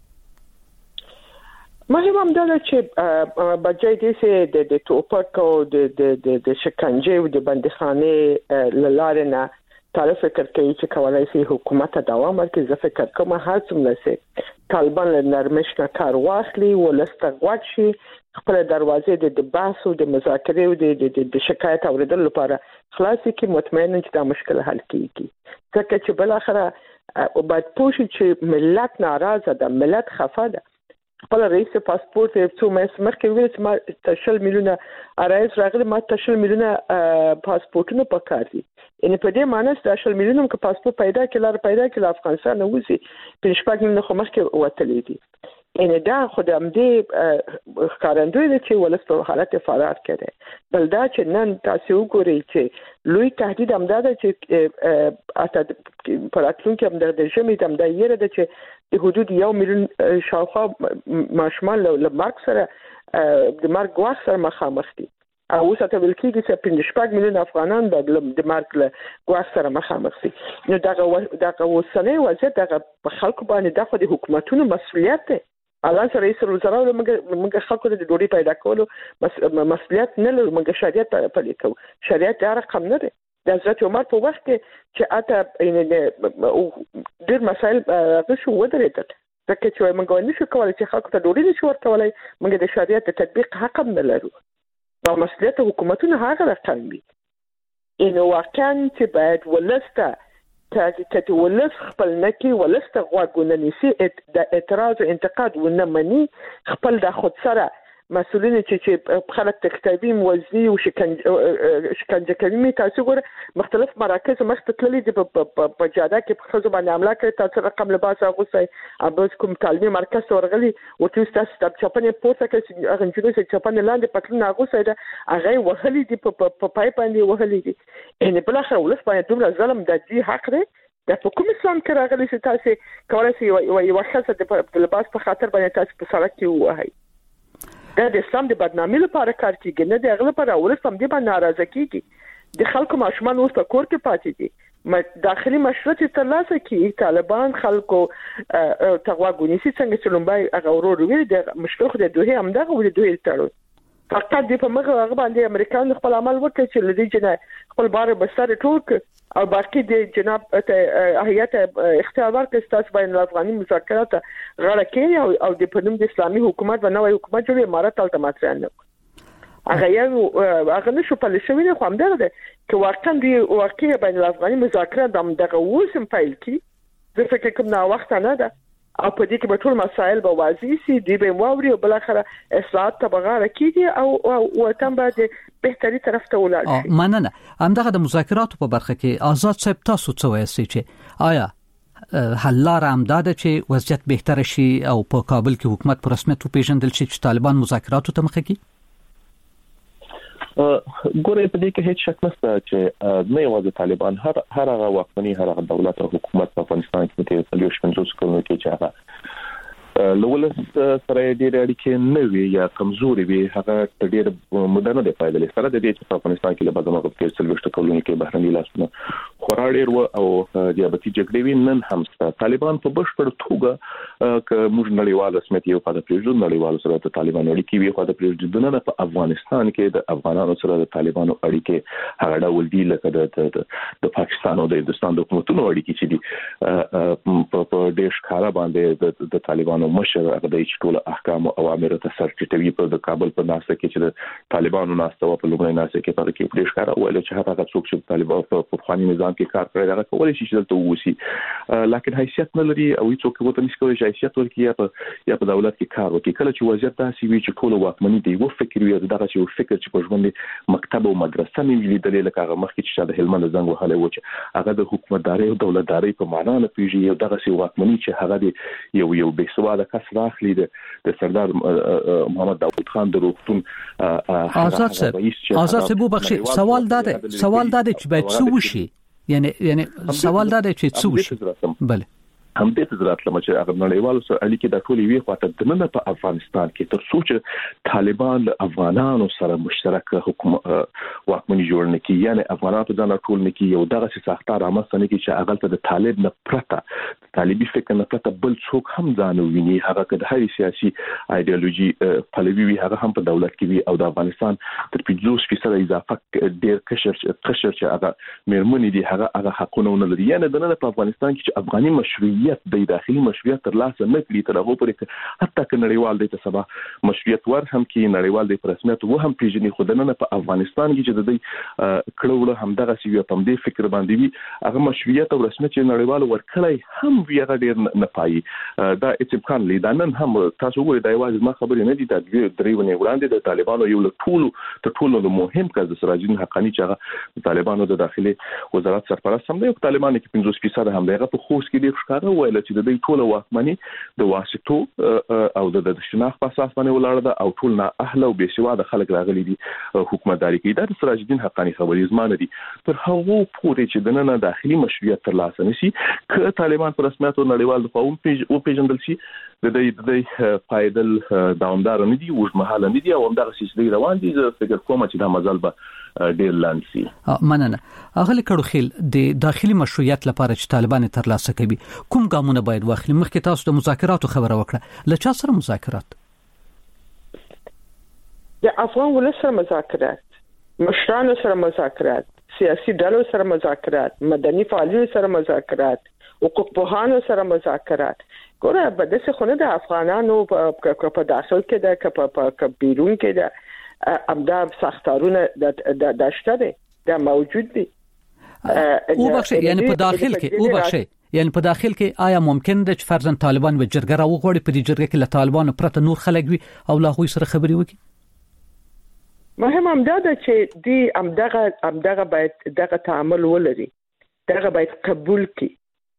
مهم هم دا چې بجای دې چې د ټوپک او د شکنجه او د بندخانه لاره نه تعرف فکر کوي چې کولای شي حکومت دوام ورکړي زه فکر کوم هر څومره سي طالبان له نرمش نه کار واخلي ولسته غوښ شي خپل دروازې د بحث او د مذاکرې او د شکایت اوریدلو لپاره خلاصي کې مطمئن چې دا مشکل حل کیږي ځکه چې بل اخره او باید پوښي چې ملت ناراضه ده ملت خفه ده خپل رئیس پاسپورت څو مخکې ویل چې ما تشل میلیونه رئیس راغلی ما تشل میلیونه پاسپورتونه پکار دي ان په دې معنی چې تشل میلیونه که پاسپورت پیدا کړي افغانستان نه وځي په شپږ میلیونه خو مخکې وتلې دي ان دا خدام دې ښکارندوی دي چې ولس په حالت فرار کړي بل دا چې نن تاسو وګورئ چې لوی تهدید امداد چې اته پراتلونکو امداد د ژمي د امداد یره د چې حدود 1 میلیون شاوخوا ماشومان له مرګ سره د مرګ واخ سره مخامخ دي او اوس ته ویل کېږي چې 15 میلیون افغانان د مرګ له واخ سره مخامخ دي نو دا اوسنۍ وضعیت د خلکو باندې د حکومتونو مسؤلیت دی الان سره رئیس الوزرا موږ خلکو ته د ډوډۍ پیدا کولو مسؤلیت نه لرو موږ شریعت پلي کوو شریعت دا رقم نه دی د حضرت عمر په وخت کې چې اته ډېر مسایل غوښو ودرېدل ځکه چې موږ نه شو کولای چې خلکو ته ډوډۍ نشو ورکولای موږ د شریعت د تطبیق حق هم نه لرو او مسؤلیت حکومتونو هغه رقم وي انه واقعا چې باید ولسته ته ولس خپل نکي ولسته غوږونه نیسي د اعتراض او انتقاد ونه مني خپل د خود سره مسؤلین چې خلک تکتابي موزي او شکنجه کوي تاسو ګور مختلف مراکز مختلفي دي په جاده کې په ځو باندې عمله کوي تاسو رقم لباس اغوسي ابس کوم تعلیمي مرکز ورغلي او تاسو تاسو چپنه پورته کوي هغه چې چپنه لاندې پټلون اغوسي دا هغه وهلي دي په پای باندې وهلي دي ان بل اخر ولس باندې دومره ظلم د دې حق دی د حکومت اسلام کې راغلي چې تاسو کولای شئ یو خاصه د لباس په خاطر باندې تاسو په سړک کې وایي دا د اسلام د بدنامۍ لپاره کار کیږي نه د هغه لپاره ولس هم دې باندې ناراضه کیږي د خلکو ماشومان اوس په کور کې پاتې دي داخلي مشروعیت ترلاسه کیږي طالبان خلکو تغواګونی سي څنګه چې لومبای هغه ورور ویل د مشروع د دوه هم دغه ول دوه تړون فقط د په مغه هغه باندې امریکایان خپل عمل وکړي چې لدی جنا خپل بار بستر ټوک او باقي د جناب هيئت اختیار ورکړي تاسو بین الافغاني مذاکرات غاړه کوي او د پنوم د اسلامي حکومت و نوې حکومت جوړي امارات التماس نه هغه یو هغه نشو په لشمینه خو هم درته چې واقعا دی واقعي بین الافغاني مذاکرات دغه وسم فایل کی د فکر کوم نا وخت نه ده او په دې کې به ټول مسایل به واضح سي دی به موري او بل اخره اصلاحات تبغاره کیږي او وطن به بهتري طرف ته ولاړ شي مننه همدغه د مذاکراتو په برخه کې آزاد صاحب تاسو څه وایي چې آیا حل لار امداد چې وضعیت بهتر شي او په کابل کې حکومت په رسمیت پیژندل شي چې طالبان مذاکراتو ته مخه کوي ګورې په دې کې هیڅ شک نشته چې نه یوازې طالبان هر هغه واکمني هر هغه دولت او حکومت په افغانستان کې په 45 کلونو کې چې هغه لولس سره ډېر اړیکې نه وي یا کمزوري وي هغه ډېر مدنه دی فائدې سره د دې چې په افغانستان کې له بدمه په 45 کلونو کې بهرني لاسونه خورا ډېر و او دیابتي جګړې وی نن هم طالبان په بشپړ توګه ک موږ نړیوال رسمیت یو په پریږدو نړیوال سره د طالبان اړیکې وی په پریږدو نه په افغانستان کې د افغانانو سره د طالبانو اړیکې هغه ډول دی لکه د پاکستان او د هندستان د حکومتونو اړیکې چې دي په ډېر ښکارا باندې د طالبانو مشر هغه د ټول احکام او اوامر ته سر ټیټوي په کابل په ناسه کې چې د طالبانو ناسه په لومړی ناسه کې په کې پریش کار او چې هغه څوک چې طالبان په افغاني نظام کې کار کوي هغه کولای شي چې دلته ووسی لکه حیثیت نه لري او څوک وته نشي کولای حیثیت ورکړي یا په دولت کې کار وکړي کله چې وضعیت داسې وي چې ټول واکمني دی و فکر وي دغه چې فکر چې په ژوند مکتب او مدرسه مې لیدلې لکه هغه مخکې چې د هلمند زنګ وهله و چې هغه د حکومتداري او دولتداري په معنا نه پیژي دغه چې واکمني چې هغه دی یو بېسواده کس راخلی د سردار محمد داوود خان د روغتون آزاد صاحب بخشي سوال داده چې باید څه وشي یعنی سوال داده چې څه وشي بله هم دې ته ضرورت لمه چې هغه نړیوالو سره اړیکې د ټولې وی خواته د نن په افغانستان کې تر څو چې طالبان له افغانانو سره مشترک حکومت واکمني جوړ نه کړي یعنی افغانانو ځان ټول نه کړي یو دغه ساختار رامنځته نه کړي چې هغه ته د طالب نه پرته طالبي فکر نه پرته بل څوک هم ځان ویني هغه که د هرې سیاسي ایدئولوژي پلوي وي هغه هم په دولت کې وي او د افغانستان تر 50% اضافه ډېر قشر چې هغه مېرمنې دي هغه حقونه نه لري یعنی د نن په افغانستان کې چې افغاني مشروعیت د داخلي مشروعیت تر لاسه نه کړي تر هغه پورې حتی که نړیوال دی ته سبا مشروعیت ور هم کې نړیوال دی پر رسمیت و هم پیژني خو د نن په افغانستان کې چې د دې کړهول هم دغه سی په دې فکر باندې وي هغه مشروعیت او رسمیت چې نړیوال ورکړي هم وی هغه ډیر نه پایي دا اتفاقان لیدل نن هم تاسو وګورئ دا یوازې ما خبرې نه دي دا درېونه وړاندې د طالبانو یو له ټولو مهم کس د سراجدین حقانی چې هغه طالبانو د داخلي وزارت سرپرست هم دی طالبانو کې 50% هم دی هغه په خوست کې ډیر ښکاره ویل چې د دې ټوله واکمني د واسطو او د شناخت په اساس باندې ولاړه ده او ټول نه اهل او بېسواده خلک راغلي دي حکومتداري کوي. دا سراج الدین حقانی خبري زمانه دي پر هغه پورې چې د نن داخلي مشروعیت ترلاسه نشي ک طالبان پر رسمیت او نړیوال د قوم پیژندل شي د دې فایدل دوامدار نه دي او مهاله نه دي او همدغه سیستم روان دي. زه فکر کوم چې دا مزل به ډیر لانسي. مننه. اغلی کړو خیل د داخلي مشروعیت لپاره چې طالبان ترلاسه کوي کوم ګامونه باید واخلي؟ مخکې تاسو د مذاکراتو خبره وکړه، له چا سره مذاکرات؟ د افغان ولس سره مذاکرات، مشرانو سره مذاکرات، سیاسي ډلو سره مذاکرات، مدني فعالینو سره مذاکرات، حقوق پوهانو سره مذاکرات. ګوره په داسې خونه د افغانانو په داخل کې د په بیرون کې د امدا سختارونه د داشته دي دا موجود دي. او بخښه یعنی په داخل کې او بخښه یعنی په داخل کې آیا ممکن ده چې فرضاً طالبان و جرګه راوغوړي په دې جرګه کې له طالبانو پرته نور خلک وي او لا هغوی سره خبرې وکړي؟ مهم همدا ده چې دی امدغه باید دغه تعامل ولري، دغه باید قبول کړي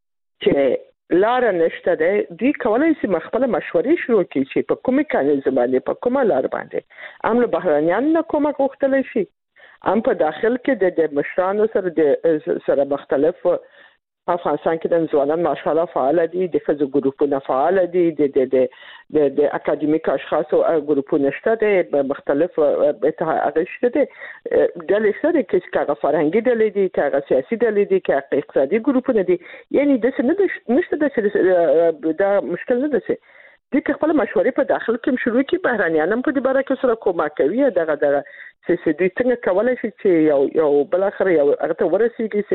چې لار نشته ده. دی کولای شي خپل مشورې شروع کړي چې په کومه میکانیزم باندې په کومه لار باندې هم له بهرانيان نه کومه غوښتل شي، هم په داخل کې د مشرانو سره مختلف افغانستان کې د ځوانان ماشاءالله فعال دي، د ښځو ګروپونه فعال دي، د اکاډمیک اشخاصو ګروپونه شته دي، مختلف اتحادیه شته دي، ډلې شته دي چې هغه فرهنګي ډلې دي، هغه سیاسي ډلې دي، هغه اقتصادي ګروپونه دي. یعنی د څه نشته د دا مشکل نه ده چې د خپل مشورې په داخل کې شروع کی بهرانيان هم په دې باره کې سره کومک کوي. دغه چې دوی څنګه کولای شي چې یو بل اخر یو هغه ته ورسیږي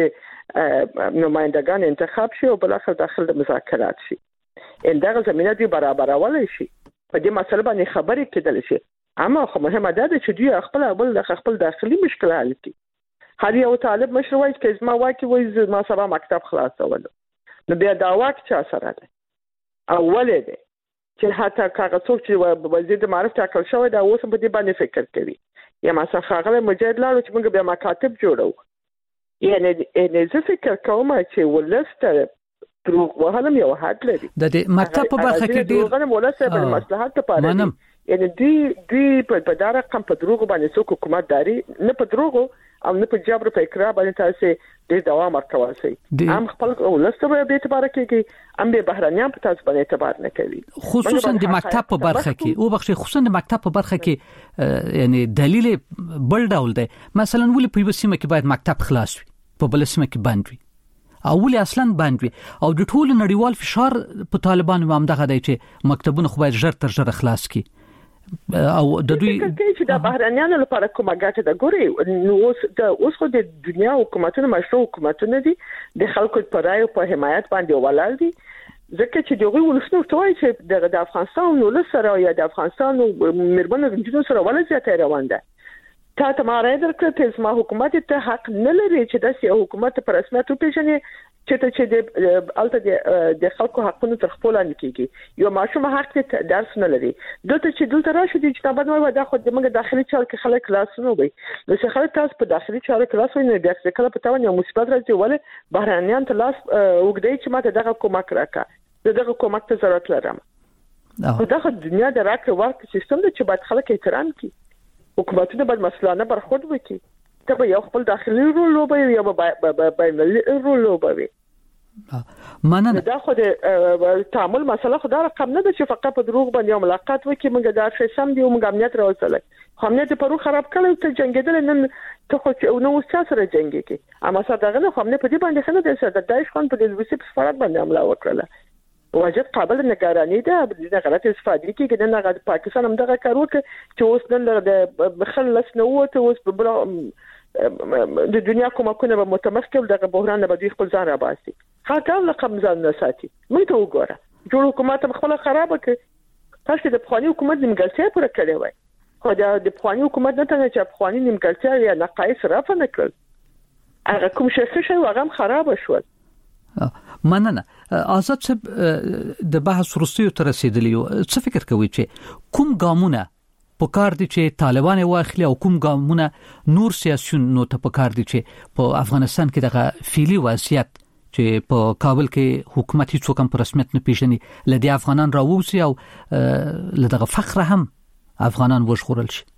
چې نمائندگان انتخاب شي او بل اخر داخل د مذاکرات شي. دغه زمينه دی برابرول شي په دې مسله باندې خبرې کېدل شي. اما خو مهمه ده چې دوی خپل داخلي مشکل حل کړي. هر یو طالب مشروع چې زما واکي وای ما سبا مکتب خلاصول نو بیا دا واک چا سره ده؟ اوله ده چې حتی کاغه څوک چې وزیر د معرفت ټاکل شوی دا اوس په دې باندې فکر کوي. یا مثلا خاغله مجاهد لاړو چې موږ بیا مکاتب جوړو. یعنی زه فکر کوم چې ولسته دروغ وهلم یو حد لري. د مکتب په برخه کې ډیر دروغ ولسته بل مصلحت لپاره یعنی دوی په دا رقم په دروغ باندې څوک حکومت داري نه په دروغ او نه په جبر په اقرار باندې تاسو د دوام ورکول شي. هم خپل ولسته به اعتبار کوي، هم به بهرانيان په تاسو باندې اعتبار نه کوي. خصوصا د مکتب په برخه کې او بخښه خصوصا د مکتب په برخه کې یعنی دلیل بل ډول دی. مثلا ولې په یو سیمه کې باید مکتب خلاص وي، په بل سیمه کې بند وي، او ولې اصلا بند وي، او د ټول نړیوال فشار په طالبانو هم دغه دی چې مکتبونه خو باید ژر تر ژره خلاص کړي. او د دوی چې د بهرانيانو لپاره کومه ګټه ده. ګوري نو اوس خو د دنیا حکومتونو مشروع حکومتونه دي د خلکو په رائے او په حمایت باندې ولاړ دي. ځکه چې دوی ولسنو توای چې د افغانستان ولس سره یا د افغانستان مرمنو د سره ولزیات روان ده. ته ما راځي درکړه چې ما حکومت ته حق نه لري چې د سیاسي حکومت پر رسمیت وپیژني چې د الته د خلکو حقونو تر خپل نه کیږي. یو ماشوم حق ته درس نه لري. دته چې دلته راشي چې تابع نو دا خو د موږ داخلي چارو کې خلک لاسونه وي. نو چې خلک تاسو په داخلي چارو کې لاس ونی بیا چې کله په تاوان یو مصیبت راځي ولې بهرانيان ته لاس وګدای چې ماته دغه کومک راکا دغه کومک ته ضرورت لرم. دغه دنیا د راکړې ورکړې سیستم د چې باید خلک احترام کړي. حکومتونه باید مسلانه برخورد وکړي. ته به یو خپل داخلي رول لوبوي یا به بین‌المللي رول لوبوي. مننه. دا خو د تعامل مسله خو دا رقم نه ده چې فقط په دروغ باندې ملاقات وکړي موږ دا شې سم دی او موږ امنیت راوځل. خو امنیت پرو خراب کړو ته جنگیدل نن ته خو نو څه سره جنگي کی. اما صدقه نه خو امنیت په دې باندې خنه ده چې د داعش خان په دې وسیب سفارت باندې حمله وکړه. واجب قابل نگرانی ده د غلط استفاده کیږي د نغد پاکستان هم دغه کار وکړي چې اوس نن د مخلص نه وته اوس په د دنیا کومه به متمسکل دغه بحران به دوی خپل ځان را باسي. هغه رقم ځان نه ساتي. موږ ته وګوره جوړ حکومت خپل خراب کړي. تاسو د پخوانی حکومت نیمګړتیا پوره کړې وای. خو د پخوانی حکومت نه ته چې پخوانی نیمګړتیا یا نقایص رافع نه کړل. هغه کوم شي هغه خراب شول. مننه. آزاد صاحب د بحث وروستیو تر رسیدلیو څه فکر کوي چې کوم ګامونه په کار دي چې طالبان واخلي او کوم ګامونه نور سیاسيون نو ته په کار دي چې په افغانستان کې دغه فعلی وضعیت چې په کابل کې حکومت هیڅ کوم په رسمیت نه پیژني لدی افغانان راووسی او لدغه فخر هم افغانان وژغورل شي.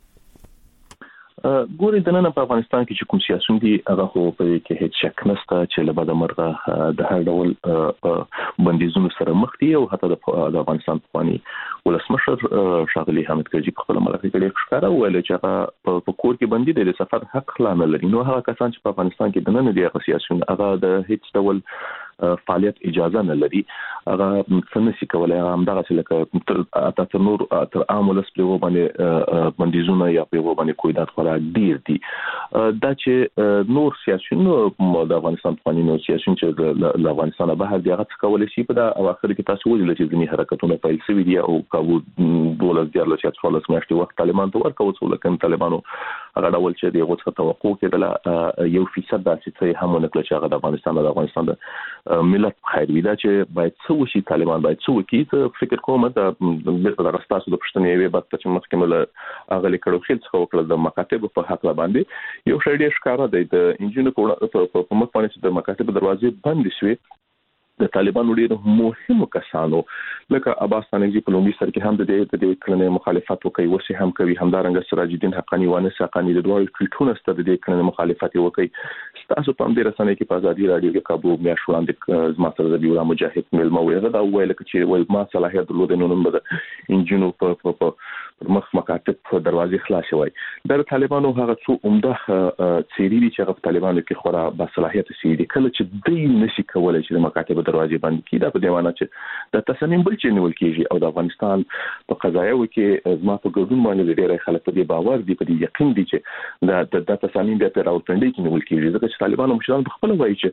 ګوري د نن په افغانستان کې چې کوم سیاسيون دي هغه خو په کې هیڅ شک نشته چې له بده مرغه د هر ډول بندیزونو سره مخ دي او حتی د افغانستان پخوانی ولسمشر شاغلي حامد کرزي په خپل مرکه کې ښکارا ویل چې هغه په کور کې بندي دي د سفر حق لا نه لري. نو هغه کسان چې په افغانستان کې د نن دي سیاسيون هغه د هیڅ ډول فعالیت اجازه نه لري. هغه څنګه کولای همدغه چې لکه تاسو نور تر عامل سپلو باندې بندیزونه یا په باندې کویدات خورا ډیر دي. دا چې نور سیاسيون د افغانستان په نوو سیاسيون چې د افغانستان بهر دی هغه کولای شي په دا اواخر کې تاسو ویل چې ځینې حرکتونه پیل شوي دي او کابو دولت د لاسیات فعالیت میاشتې وخت طالبان ته ورکوي څو لکه طالبانو هغه ډول چې دغه څه توقع کېدله 1% د چې هم نه کړی چې هغه د افغانستان د ملت خیر وي دا چې باید څه وشي طالبان باید څه وکړي. فکر کوم دا د راستاسو د پښتنې وی بعد چې مخکمل اغلی کړو خل څه وکړل د مکاتب په حق باندې یو شی ډیر ښکارا دی د انجینر په مخ باندې د مکاتب دروازې بند شوي د طالبانو ډیرو مهمو کسانو لکه عباس تانجی په لومړي سر کې هم د دې کړنې مخالفت وکړي وسی هم کوي همدارنګه سراج الدین حقانی وانه حقانی د دوه ټویټونو ستاسو د دې کړنې مخالفت وکړي. تاسو په دې رسنۍ کې په ازادي رادیو کې کابو میاشت وړاندې زما سره د بیورا مجاهد ملما ویغه دا ویل چې ول ما صلاحیت درلود نو نن به انجینو په مخ مکاتب په دروازې خلاص شوی. د طالبانو هغه څو عمده چیرې دي چې په طالبانو کې خورا با صلاحیت سي دي کله چې دوی نشي کولای چې د مکاتب دروازې باندې کیدا په دیوانه چې د تصمیم بل چې نیول کیږي او د افغانستان په قضایو کې زما په ګډون باندې ډېر خلک په دې باور دي په دې یقین دي چې د تصمیم بیا پر راوړندې کې نیول کیږي ځکه چې طالبانو مشران په خپل وایي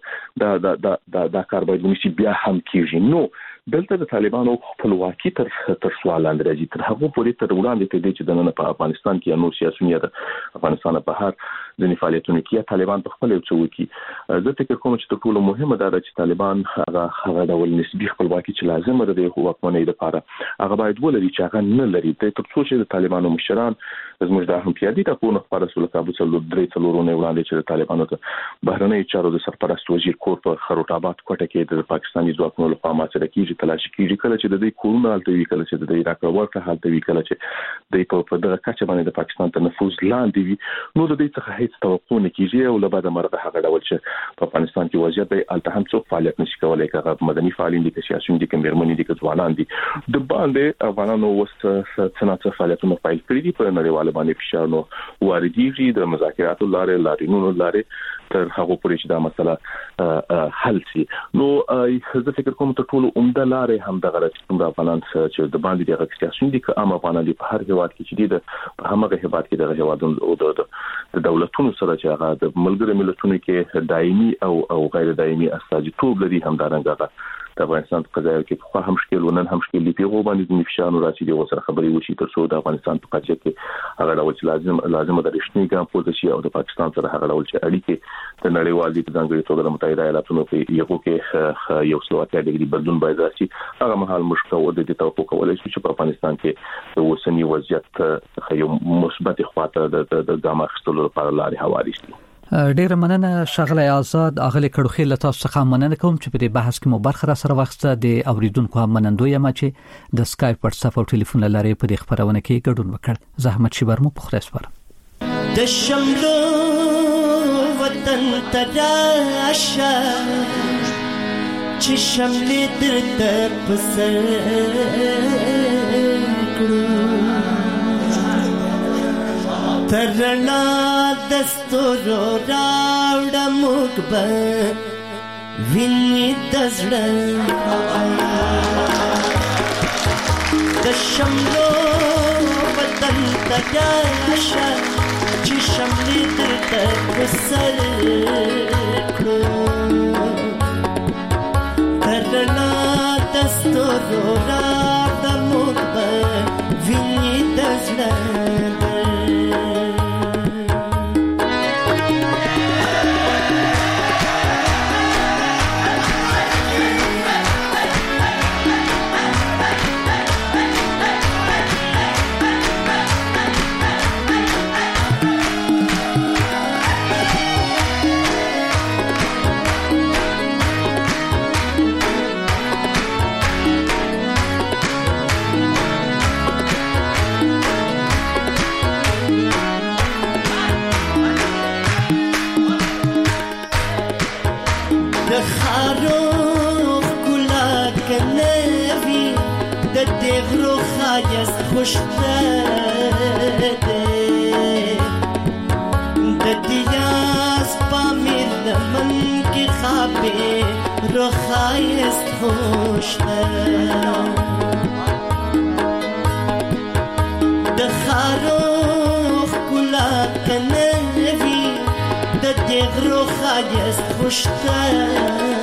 چې دا کار باید ونشي بیا هم کیږي. نو دلته د طالبانو خپلواکي تر سوال لاندې راځي تر هغه پورې تر وړاندې ته دي چې د نن په افغانستان کې نور سیاسيون د افغانستان په هر ځینې فعالیتونو کې طالبان په خپل یو څه وکړي. زه فکر کوم چې ټول مهمه ده چې طالبان هغه ډول نسبی خپلواکي چې لازم ده د حکومت لپاره هغه باید ولري چې هغه نه لري. د تر څو چې د طالبانو مشران زموږ د هم پیادي ته په نخبه رسول کابو څلور درې څلورونه وړاندې چې د طالبانو ته بهرنۍ چارو د سرپرست وزیر کور په خروټ آباد کوټه کې د پاکستاني ځواکونو لخوا ماته کېږي تلاشي کېږي کله چې د دې کورونه حالت وی کله چې د عراق ورته حالت وی کله چې د په دغه کچه باندې د پاکستان ته نفوذ لاندې وي نو د دې څخه هیڅ توقع نه کېږي او له بعد مرده هغه ډول چې په افغانستان کې وضعیت دی الته هم څو فعالیت نشي کولای کغه مدني فعالین دي چې سیاسيون دي کمرمنې دي چې ځوانان دي د باندې افغانانو وسه فعالیتونه فایل کړی دي په نړیواله باندې فشار نو واردېږي د مذاکراتو لارې لارې تر هغه پورې چې دا مسله حل شي. نو زه فکر کوم ته ټول عمده لارې هم د غلط کوم د افغانان چې د باندې د سیاسيون دي که عام افغانان دي په هر هیواد کې چې دي د همغه هیواد کې د هیوادونو او د دولتونو سره چې هغه د ملګرو ملتونو کې دایمي او غیر دایمي استازیتوب لري همدارنګه د افغانستان په قضایا کې خو هم مشکل ونن هم مشکل دی پیغو باندې د نفشانو راځي د وسره خبري وشي تر څو د افغانستان په قضیه کې هغه ډول چې لازم د رښتینی ګام پورته شي او د پاکستان سره هغه ډول چې اړیکې د نړیوال دي ځانګړي توګه د متحده ایالاتونو په یو کې یو سلواتیا د بدلون باید راشي هغه مهال مشکل و د توقع کولای شي چې په افغانستان کې د وسنی وضعیت یو مثبت خواته د ګام اخیستلو لپاره لارې هواري شي. ډیره مننه شغله آزاد اغلی کړوخې له تاسو څخه مننه کوم چې په دې بحث کې مو برخه را سره واخسته د اوریدونکو منندوی یم چې د اسکایپ واتساپ او ټلیفون لارې په دې خبرونه کې ګډون وکړ. زحمت شي برمو په خره سپارم د شملو وطن تراشه چې شملې درته پسر کړو ترنا دستورو راوړه موږ به ویني د زړه د شملو وطن ته راشه چې شملې درته پسر کړو ترنا دستورو راوړه موږ به ویني د زړه د خاروخ کلا کنوي د دغرو خایس خوشته د دیاس پامیر د من کی خابه رو خایس خوشته د خاروخ کلا کنوي د دغرو خایس خوشته